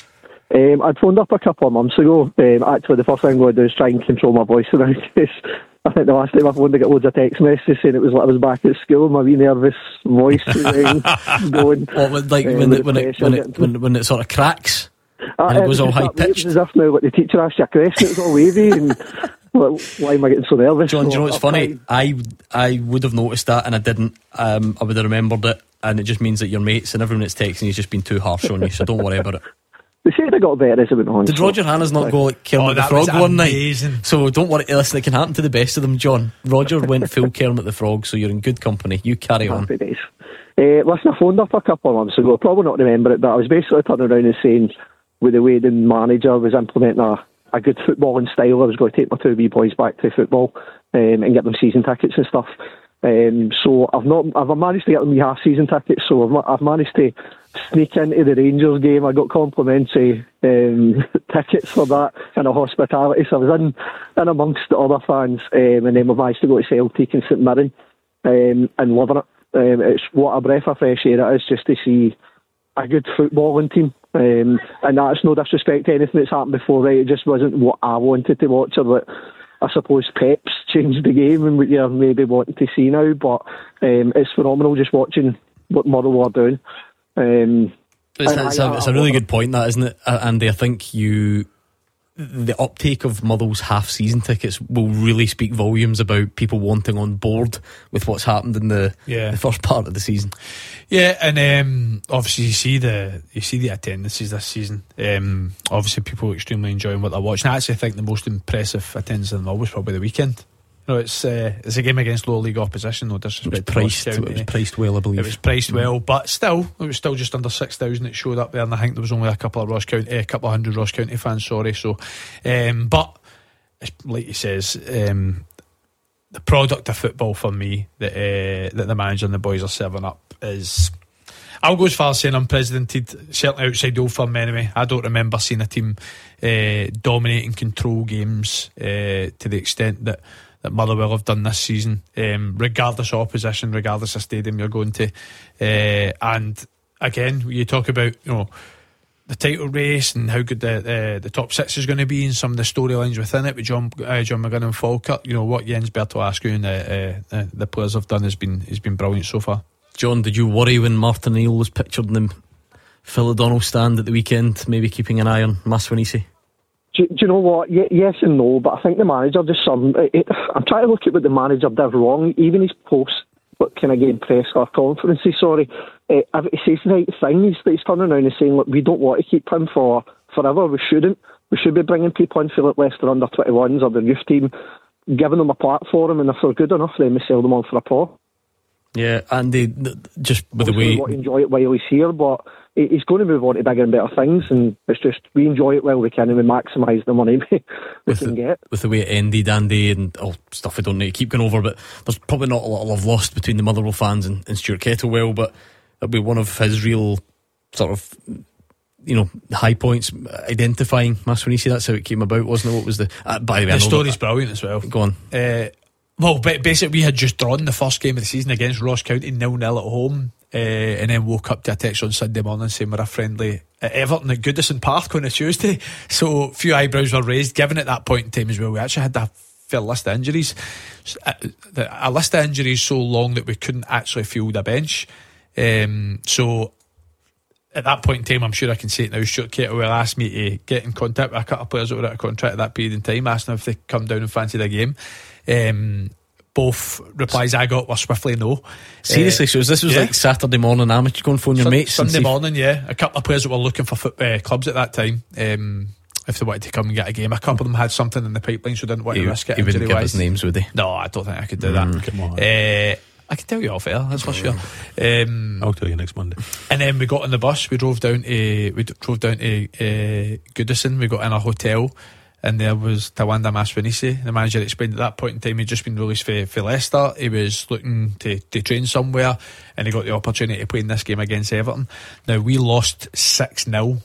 Um, I'd phoned up a couple of months ago. Um, actually, the first thing I'm going to do is try and control my voice around this. I think the last time I phoned, I got loads of text messages saying it was like I was back at school. My wee nervous voice um, going. What, like um, when, it, when, it, when, it, when, when it sort of cracks uh, and it goes it all high pitched? As if now, like the teacher asked you a question, it was all wavy. And well, why am I getting so nervous? John, do you know what's so, funny? I I would have noticed that and I didn't. Um, I would have remembered it, and it just means that your mates and everyone that's texting you's just been too harsh on you. So don't worry about it. They said I got better as it went on. Did so. Roger Hannah's not go like Kermit Oh, the that Frog was one amazing. night? So don't worry. Listen, it can happen to the best of them, John. Roger went full Kermit the Frog, so you're in good company. You carry on. Happy days. Uh, listen, I phoned up a couple of months ago. Probably not remember it, but I was basically turning around and saying, with the way the manager was implementing a, a good footballing style, I was going to take my two wee boys back to football um, and get them season tickets and stuff. Um, so I've not, I've managed to get them wee half season tickets. So I've, I've managed to sneak into the Rangers game. I got complimentary um, tickets for that and a hospitality. So I was in, in amongst the other fans, um, and then we managed to go to Celtic and St Mirren um, and loving it. Um, it's what a breath of fresh air it is just to see a good footballing team. Um, and that's no disrespect to anything that's happened before, right? It just wasn't what I wanted to watch, or that I suppose Pep's changed the game and what you're maybe wanting to see now. But um, it's phenomenal just watching what Motherwell are doing. Um, it's, it's, I, a, it's a really good point, that, isn't it, Andy? I think you the uptake of Motherwell's half season tickets will really speak volumes about people wanting on board with what's happened in the, yeah. the first part of the season. Yeah, and um, obviously you see the you see the attendances this season. Um, obviously people are extremely enjoying what they're watching. I actually think the most impressive attendance in them all was probably the weekend. No, it's uh, it's a game against lower league opposition. No disrespect. It was priced. It was priced well, I believe. It was priced mm. well, but still, it was still just under six thousand that showed up there, and I think there was only a couple of Ross County, a couple of hundred Ross County fans. Sorry, so, um, but like he says, um, the product of football for me that uh, that the manager and the boys are serving up is. I'll go as far as saying unprecedented, certainly outside the Old Firm anyway. I don't remember seeing a team uh, dominate and control games uh, to the extent that, that Motherwell have done this season, um, regardless of opposition, regardless of stadium you're going to. Uh, and again, you talk about, you know, the title race and how good the uh, the top six is going to be and some of the storylines within it with John uh, John McGinn and Falkirk. You know, what Jens Berto Askew and the, uh, uh, the players have done has been has been brilliant so far. John, did you worry when Martin O'Neill was pictured in the Phil O'Donnell stand at the weekend, maybe keeping an eye on Maswanisi? Do, do you know what? Y- yes and no, but I think the manager just some. It, I'm trying to look at what the manager did wrong. Even his post, what can I get press or conferences? Sorry, uh, if he says the right thing, he's, he's turning around and saying, "Look, we don't want to keep him for forever. We shouldn't. We should be bringing people in for Leicester under twenty-ones or the youth team, giving them a platform, and if they're good enough, then we sell them on for a pro." Yeah, and they, just with Obviously the way we enjoy it while he's here, but he's going to move on to bigger and better things, and it's just we enjoy it while we can and we maximise the money we, we can the, get. With the way it ended, Andy, and all stuff we don't need to keep going over, but there's probably not a lot of love lost between the Motherwell fans and, and Stuart Kettlewell, but it'll be one of his real sort of, you know, high points, identifying Maswanisi. That's how it came about, wasn't it? What was the uh, by the way, the story's brilliant as well. Go on. Uh, Well, basically, we had just drawn the first game of the season against Ross County nil nil at home, uh, and then woke up to a text on Sunday morning saying we're a friendly at Everton at Goodison Park on a Tuesday. So a few eyebrows were raised, given at that point in time as well. We actually had a fair list of injuries, a list of injuries so long that we couldn't actually field a bench. Um, so at that point in time, I'm sure I can say it now, Stuart Kettlewell asked me to get in contact with a couple of players that were out of contract at that period in time, asking if they come down and fancied a game. Um, both replies I got were swiftly no. Seriously, uh, so this was yeah. like Saturday morning amateur, go and phone your Sun- mates Sunday and morning, yeah. A couple of players that were looking for foot, uh, clubs at that time, um, if they wanted to come and get a game. A couple of them had something in the pipeline, so didn't want he, to risk it. He wouldn't give his names, would he? No, I don't think I could do mm, that. Come on. Uh, I can tell you off air, that's for sure. Um, I'll tell you next Monday. And then we got on the bus. We drove down to we drove down to uh, Goodison. We got in a hotel, and there was Tawanda Maswanisi. The manager explained at that point in time he'd just been released for, for Leicester. He was looking to, to train somewhere, and he got the opportunity to play in this game against Everton. Now, we lost six nil,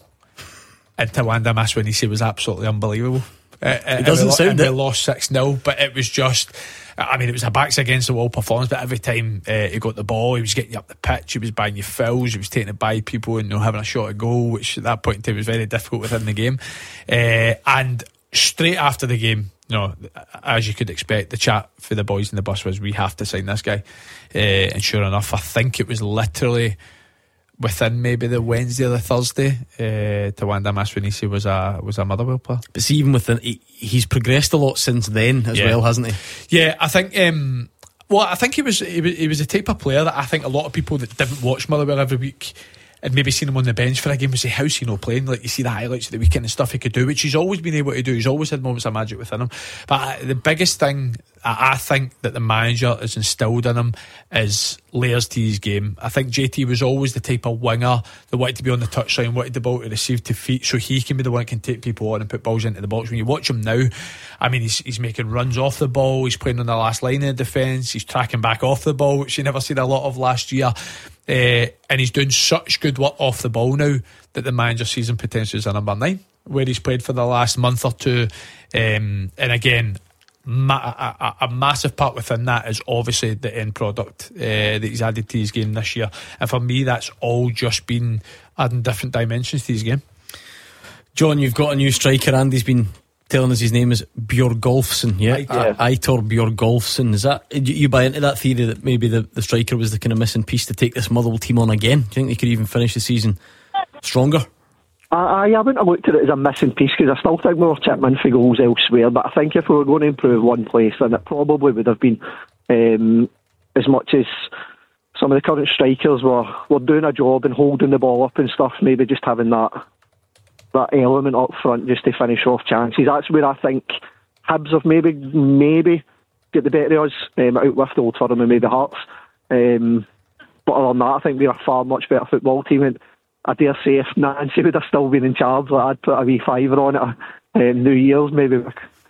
and Tawanda Maswanisi was absolutely unbelievable. It doesn't we, sound it. it. We lost six nil, but it was just, I mean, it was a backs against the wall performance, but every time uh, he got the ball, he was getting you up the pitch, he was buying you fouls, he was taking it by people and, you know, having a shot at goal, which at that point in time was very difficult within the game. Uh, and straight after the game, you know, as you could expect, the chat for the boys in the bus was, we have to sign this guy. Uh, and sure enough, I think it was literally within maybe the Wednesday or the Thursday, uh, Tawanda Maswanisi was a was a Motherwell player. But see, even within, he, he's progressed a lot since then as yeah. well, hasn't he? Yeah, I think. Um, well, I think he was, he was he was the type of player that I think a lot of people that didn't watch Motherwell every week and maybe seen him on the bench for a game would say, how's he not playing? Like, you see the highlights of the weekend and stuff he could do, which he's always been able to do. He's always had moments of magic within him. But the biggest thing I think that the manager has instilled in him is layers to his game. I think J T was always the type of winger that wanted to be on the touchline, wanted the ball to receive to feet, so he can be the one that can take people on and put balls into the box. When you watch him now, I mean, he's, he's making runs off the ball, he's playing on the last line of defence, he's tracking back off the ball, which you never seen a lot of last year. Uh, and he's doing such good work off the ball now that the manager sees him potentially as a number nine, where he's played for the last month or two. Um, and again, ma- a, a, a massive part within that is obviously the end product uh, that he's added to his game this year. And for me, that's all just been adding different dimensions to his game. John, you've got a new striker. Andy's been telling us his name is Björgolfsson. Yeah, yeah. Aitor Björgolfsson. Is that, you, you buy into that theory that maybe the, the striker was the kind of missing piece to take this Motherwell team on again? Do you think they could even finish the season stronger? I, I haven't looked at it as a missing piece, because I still think we were chipping in for goals elsewhere, but I think if we were going to improve one place, then it probably would have been um, as much as some of the current strikers were, were doing a job and holding the ball up and stuff, maybe just having that that element up front just to finish off chances. That's where I think Hibs have maybe maybe get the better of us, um, out with the Old Firm and maybe Hearts. Um, but other than that, I think we're a far much better football team. And I dare say if Nancy would have still been in charge, like, I'd put a wee fiver on it. Um, New Year's, maybe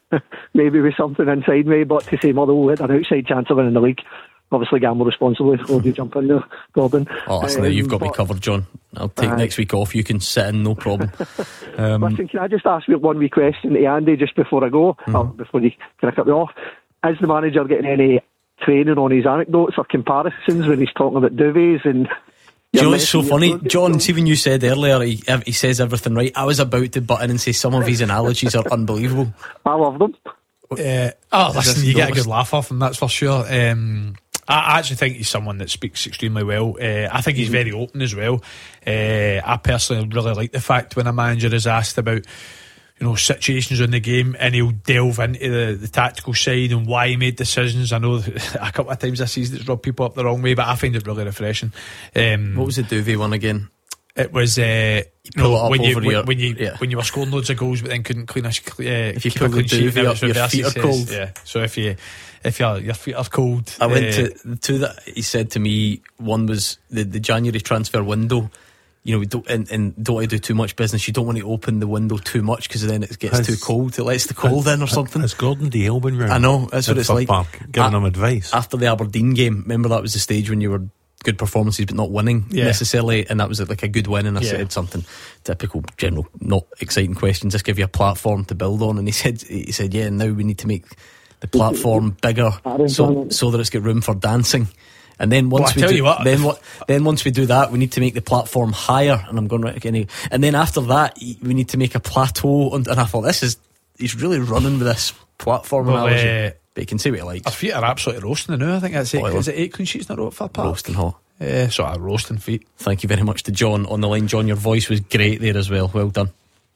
maybe with something inside me, but to say Motherwell had an outside chance of winning the league. Obviously gamble responsibly. Will you jump in there, Gordon? Oh, listen, um, you've got but, me covered, John. I'll take uh, next week off. You can sit in, no problem. Um, listen, can I just ask you one wee question to Andy just before I go, mm-hmm. or before you can I cut me off? Is the manager getting any training on his anecdotes or comparisons when he's talking about duvets and? Do you know, it's so funny, John, see when you said earlier he, he says everything right, I was about to butt in and say some of his analogies are unbelievable. I love them. Uh, oh, listen, you get a good laugh off him, that's for sure. Um, I actually think he's someone that speaks extremely well. Uh, I think he's very open as well. Uh, I personally really like the fact when a manager is asked about, you know, situations in the game, and he'll delve into the, the tactical side and why he made decisions. I know a couple of times this season it's rubbed people up the wrong way, but I find it really refreshing. Um, what was the duvet one again? It was uh, you pull know, it up when, you, over when, your, when you yeah. when you were scoring loads of goals but then couldn't clean a, uh, if you pull the duvet up, your feet are cold. Yeah, so if you if your your feet are cold, I went uh, to the two that he said to me. One was the, the January transfer window. You know, we don't and, and don't want to do too much business. You don't want to open the window too much because then it gets has, too cold. It lets the cold has, in or something. Has Gordon Dale been round? I know that's what it's like. Park, giving him advice after the Aberdeen game. Remember that was the stage when you were good performances but not winning yeah. necessarily, and that was like a good win. And I yeah. said something typical, general, not exciting questions. Just give you a platform to build on. And he said, he said, yeah. Now we need to make the platform bigger so so that it's got room for dancing. And then once well, we do, what, then what then once we do that, we need to make the platform higher. And I'm going right again. And then after that, we need to make a plateau. And, and I thought, this is he's really running with this platform well, analogy. Uh, but you can see what he likes. Our feet are absolutely roasting now. I think that's eight, is it eight clean sheets in a row for Park? Roasting hot. Yeah, sort of roasting feet. Thank you very much to John on the line. John, your voice was great there as well. Well done.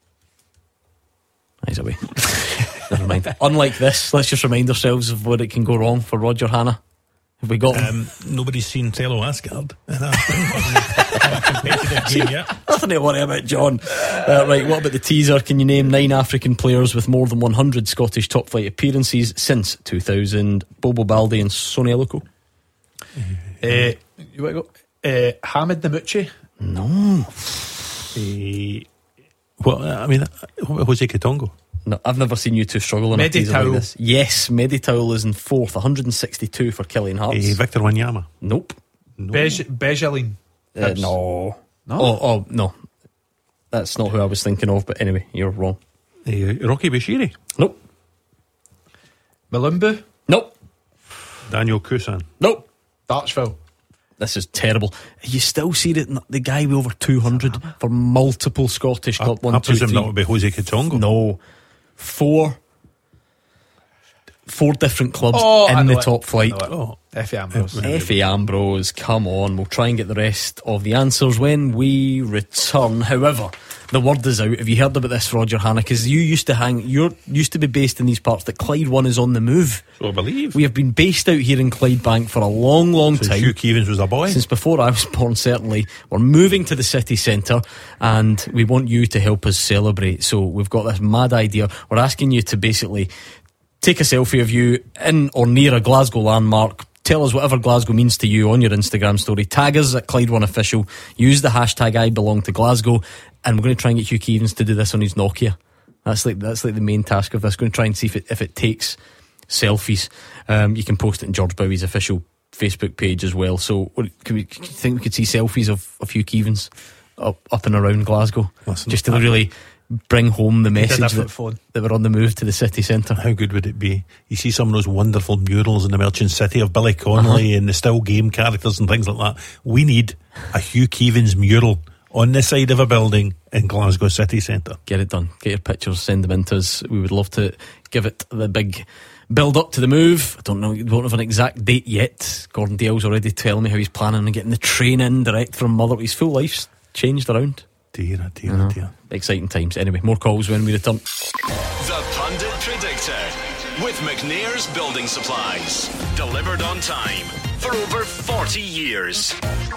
He's away. Never mind. Unlike this, let's just remind ourselves of what it can go wrong for Roger Hannah. Have we got um, nobody's seen Tello Asgard in a competitive game yet. Nothing to worry about, John. Uh, right, what about the teaser? Can you name nine African players with more than one hundred Scottish top flight appearances since two thousand? Bobo Baldé and Sonny Aluko. Uh, you want to go? Uh, Hamid Namuchi? No. Uh, well, I mean, Jose Katongo. No, I've never seen you two struggle on a teaser like Meditowel. this. Yes, Meditowel is in fourth, one hundred sixty-two for Killian Hearts. Eh, Victor Wanyama. Nope. No. Bej- Bejeline. Uh, no. No? Oh, oh, no. That's not who I was thinking of, but anyway, you're wrong. Eh, Rocky Bashiri. Nope. Malumbu. Nope. Daniel Kusan. Nope. Dartsville. This is terrible. You still see that the guy with over two hundred for multiple Scottish Cup I, one, I two, presume three. that would be Jose Katongo. No. Four. Four different clubs Oh, I in know the it. top flight. I know it. Oh, Effie Ambrose. Effie Ambrose, come on. We'll try and get the rest of the answers when we return. However, the word is out. Have you heard about this, Roger Hanna? Because you used to hang, you used to be based in these parts, that Clyde One is on the move. So I believe. We have been based out here in Clydebank for a long, long Since time. Hugh Keevins was a boy. Since before I was born, certainly. We're moving to the city centre and we want you to help us celebrate. So we've got this mad idea. We're asking you to basically take a selfie of you in or near a Glasgow landmark. Tell us whatever Glasgow means to you on your Instagram story. Tag us at Clyde One Official. Use the hashtag I belong to Glasgow. And we're going to try and get Hugh Keevins to do this on his Nokia. That's like that's like the main task of this. Going to try and see if it, if it takes selfies. Um, you can post it in George Bowie's official Facebook page as well. So what, can we can you think we could see selfies of, of Hugh Keevins up, up and around Glasgow? Listen, just to really bring home the message that, phone. that we're on the move to the city centre. How good would it be? You see some of those wonderful murals in the Merchant City of Billy Connolly uh-huh. and the still game characters and things like that. We need a Hugh Keevins mural on the side of a building in Glasgow city centre. Get it done. Get your pictures, send them in to us. We would love to give it the big build up to the move. I don't know, we don't have an exact date yet. Gordon Dale's already telling me how he's planning on getting the train in direct from Mother. His full life's changed around. Dear, oh dear, oh dear. Exciting times. Anyway, more calls when we return. The Pundit Predictor with McNair's Building Supplies. Delivered on time for over forty years.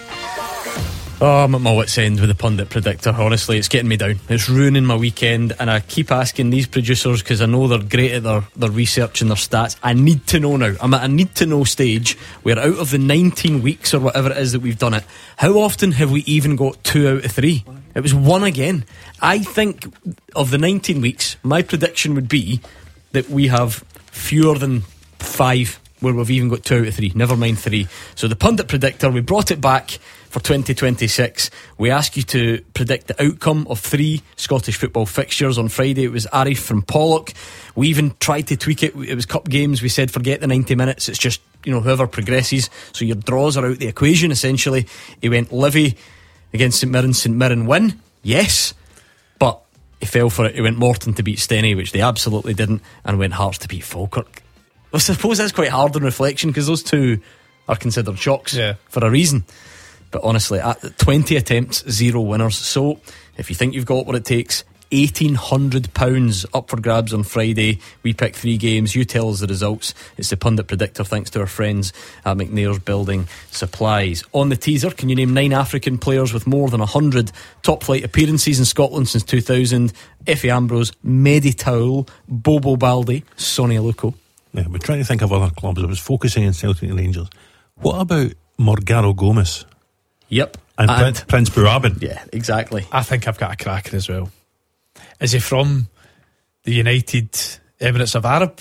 Oh, I'm at my wit's end with the Pundit Predictor. Honestly, it's getting me down. It's ruining my weekend. And I keep asking these producers, because I know they're great at their, their research and their stats. I need to know now. I'm at a need to know stage where out of the nineteen weeks or whatever it is that we've done it, how often have we even got two out of three? It was one again. I think of the nineteen weeks, my prediction would be that we have fewer than five where we've even got two out of three, never mind three. So the Pundit Predictor, we brought it back for twenty twenty-six. We ask you to predict the outcome of three Scottish football fixtures. On Friday it was Arif from Pollock. We even tried to tweak it. It was cup games. We said forget the ninety minutes, it's just, you know, whoever progresses. So your draws are out the equation essentially. He went Livy against St Mirren. St Mirren win, yes, but he fell for it. He went Morton to beat Steny, which they absolutely didn't, and went Hearts to beat Falkirk. I suppose that's quite hard on reflection, because those two are considered shocks yeah. for a reason. But honestly, at twenty attempts, zero winners. So if you think you've got what it takes, eighteen hundred pounds up for grabs on Friday. We pick three games, you tell us the results. It's the Pundit Predictor, thanks to our friends at McNair's Building Supplies. On the teaser, can you name nine African players with more than one hundred top flight appearances in Scotland since two thousand? Effie Ambrose, Meditowel, Bobo Baldi, Sonny Aluko. Yeah, we're trying to think of other clubs. I was focusing on Celtic and Rangers. What about Morgaro Gomez? Yep. And, and Prince, Prince Buabin? Yeah, exactly. I think I've got a cracker as well. Is he from the United Emirates of Arab?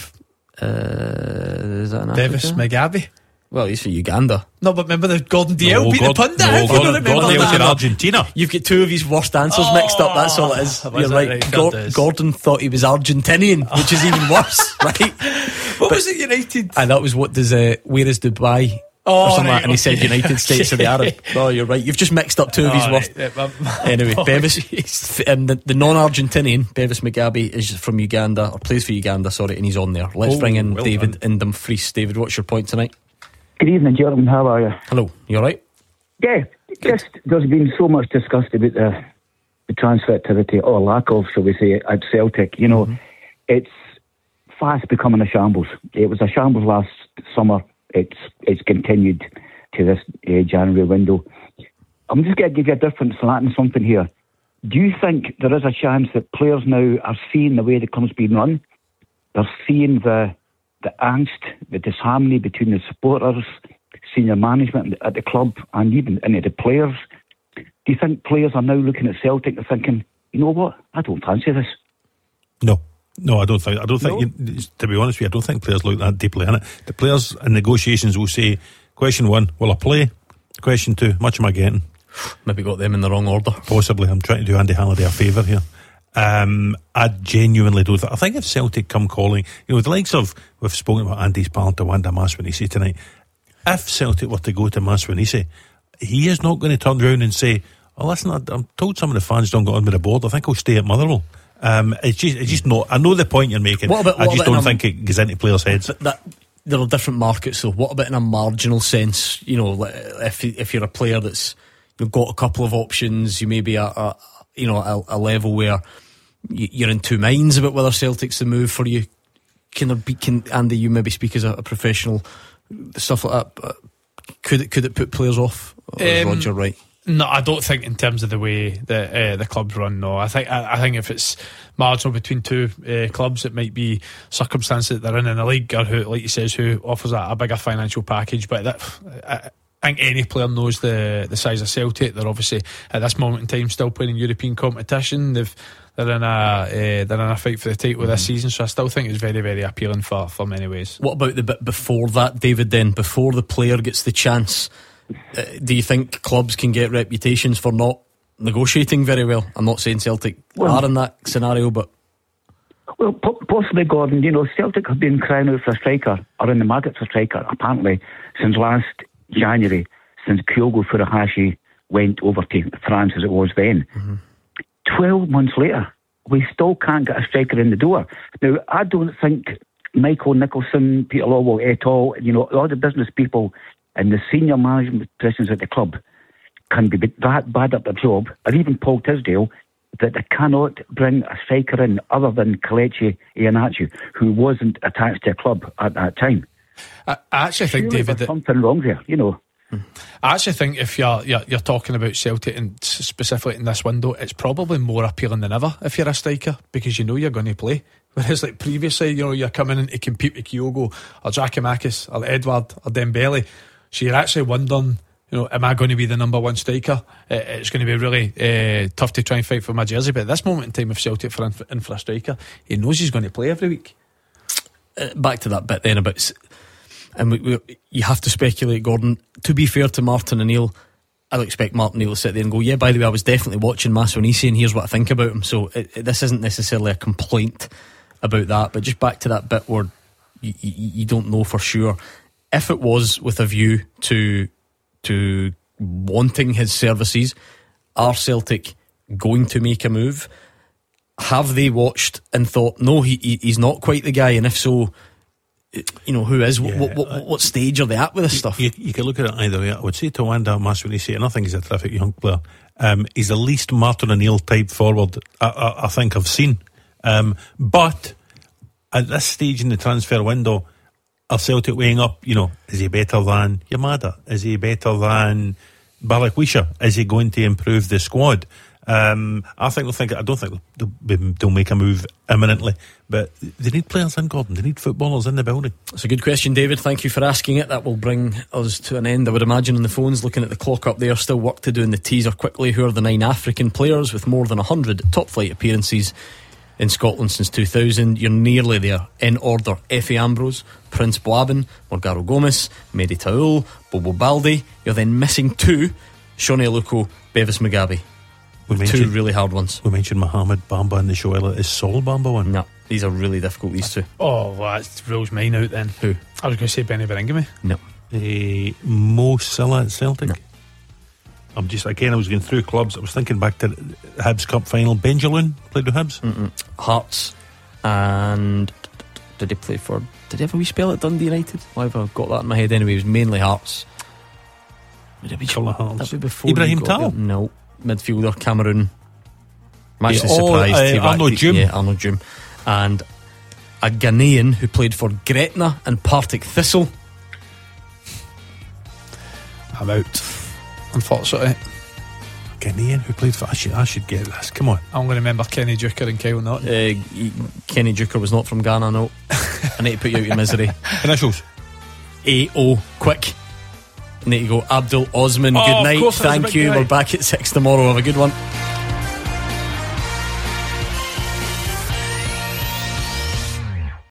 Uh, is that an Davis Africa? Mugabe? Well, he's for Uganda. No, but remember the Gordon Dale No, beat God- the pundit? no, How can you Gordon- remember Gordon Dale's that? in Argentina. You've got two of his worst answers Oh, mixed up, that's all it is. was You're that right. right? Gor- God is. Gordon thought he was Argentinian, which is even worse, right? What was it, United? And that was what does, uh, where is Dubai? Oh, or something right, like, and he said okay. United States of the Arab. No, you're right. You've just mixed up two of his Oh, worst. right. Yeah, my- Anyway, my Bevis, apologies. um, the, the non-Argentinian Bevis Mugabe is from Uganda, or plays for Uganda, sorry, and he's on there. Let's Oh, bring in well David in Dumfries. David, what's your point tonight? Good evening, gentlemen. How are you? Hello, you alright? Yeah, just there's been so much discussed about the, the transfer activity, or lack of, shall we say, at Celtic. You know, mm-hmm. It's fast becoming a shambles. It was a shambles last summer. It's it's continued to this uh, January window. I'm just going to give you a different slant and something here. Do you think there is a chance that players now are seeing the way the club's being run? They're seeing the the angst, the disharmony between the supporters, senior management at the club, and even any of the players. Do you think players are now looking at Celtic and thinking, you know what, I don't fancy this? No. No, I don't think. I don't think. No? You, to be honest with you, I don't think players look that deeply in it. The players in negotiations will say, "Question one, will I play? Question two, much am I getting?" Maybe got them in the wrong order. Possibly. I'm trying to do Andy Halliday a favour here. Um, I genuinely don't. Th- I think if Celtic come calling, you know, the likes of, we've spoken about Andy's pal Tawanda Maswanisi tonight. If Celtic were to go to Maswanisi, he is not going to turn around and say, "Oh, listen, I, I'm told some of the fans don't get on with the board. I think I'll stay at Motherwell." Um, it's just, it's just not. I know the point you're making. What about, I what just about don't a, think it goes into players' heads. That, there are different markets, so what about in a marginal sense? You know, if if you're a player that's, you've got a couple of options, you may be at a, you know, a, a level where you're in two minds about whether Celtic's the move for you. Can there be? Can Andy, you maybe speak as a, a professional, stuff like that? Could it could it put players off? Or is Um, Roger right? No, I don't think in terms of the way that uh, the clubs run. No, I think I, I think if it's marginal between two uh, clubs, it might be circumstances that they're in in the league, or who, like you says, who offers a, a bigger financial package. But that, I, I think any player knows the the size of Celtic. They're obviously at this moment in time still playing in European competition. They've they're in a uh, they're in a fight for the title mm. this season. So I still think it's very very appealing for for many ways. What about the bit before that, David? Then before the player gets the chance. Uh, do you think clubs can get reputations for not negotiating very well? I'm not saying Celtic well, are in that scenario, but well, po- possibly, Gordon. You know, Celtic have been crying out for a striker, or in the market for a striker, apparently since last January, since Kyogo Furuhashi went over to France, as it was then. Mm-hmm. Twelve months later, we still can't get a striker in the door. Now, I don't think Michael Nicholson, Peter Lawwell et al., you know, all the business people and the senior management positions at the club can be that bad at their job, or even Paul Tisdale, that they cannot bring a striker in other than Kelechi Iheanacho, who wasn't attached to a club at that time. I, I actually think, Surely David, there's something wrong here, you know. I actually think if you're, you're you're talking about Celtic and specifically in this window, it's probably more appealing than ever if you're a striker, because you know you're going to play. Whereas like previously, you know, you're coming in to compete with Kyogo or Giakoumakis or Edouard or Dembele. So you're actually wondering, you know, am I going to be the number one striker? It's going to be really uh, tough to try and fight for my jersey. But at this moment in time, if Celtic for in, in for a striker, he knows he's going to play every week. Uh, back to that bit then about, and we, we, you have to speculate, Gordon. To be fair to Martin O'Neill, I'll expect Martin O'Neill to sit there and go, yeah, by the way, I was definitely watching Maswanisi and here's what I think about him. So it, it, this isn't necessarily a complaint about that, but just back to that bit where you, you, you don't know for sure. If it was with a view to to wanting his services, are Celtic going to make a move? Have they watched and thought, no, he, he he's not quite the guy? And if so, you know, who is? Yeah, what, what, what, what stage are they at with this you, stuff? You, you can look at it either way. I would say Tawanda Maswanisi, and I think he's a terrific young player. Um, he's the least Martin O'Neill type forward I, I, I think I've seen. Um, but at this stage in the transfer window, are Celtic weighing up, you know, is he better than Yamada? Is he better than Barakwisha? Is he going to improve the squad? Um, I think they'll think, I don't think they'll, they'll make a move imminently, but they need players in, Gordon. They need footballers in the building. It's a good question, David. Thank you for asking it. That will bring us to an end, I would imagine, on the phones. Looking at the clock up there, still work to do in the teaser quickly. Who are the nine African players with more than one hundred top flight appearances in Scotland since two thousand? You're nearly there. In order: Efe Ambrose, Prince Boabin, Morgaro Gomez, Mehdi Taoul, Bobo Baldi. You're then missing two: Shoni Aluko, Bevis Mugabe. We two really hard ones. We mentioned Mohamed Bamba in the show earlier. Is Sol Bamba one? No, these are really difficult, these two. Oh, well, that rules mine out then. Who? I was going to say Benny Berengame. No. Uh, Mo Salah at Celtic? No. I'm just, again, I was going through clubs. I was thinking back to the Hibs Cup final. Benjalun played with Hibs? Mm-mm. Hearts. And did he play for, did he have a wee spell at Dundee United? Why have I got that in my head anyway? It was mainly Hearts. Would it be Hearts? Be before Ibrahim Tal? No. Midfielder, Cameroon. I'm actually yeah, surprised. Oh, uh, Arnaud Djoum. Yeah, Arnaud Djoum. And a Ghanaian who played for Gretna and Partick Thistle. I'm out, unfortunately. Ghanaian who played for, I should, I should get this, come on. I'm going to remember Kenny Duker and Kyle Naughton. uh, Kenny Duker was not from Ghana, no. I need to put you out of your misery. Initials A O, quick. I need to go. Abdul Osman, oh, good night, thank you. We're back at six tomorrow. Have a good one.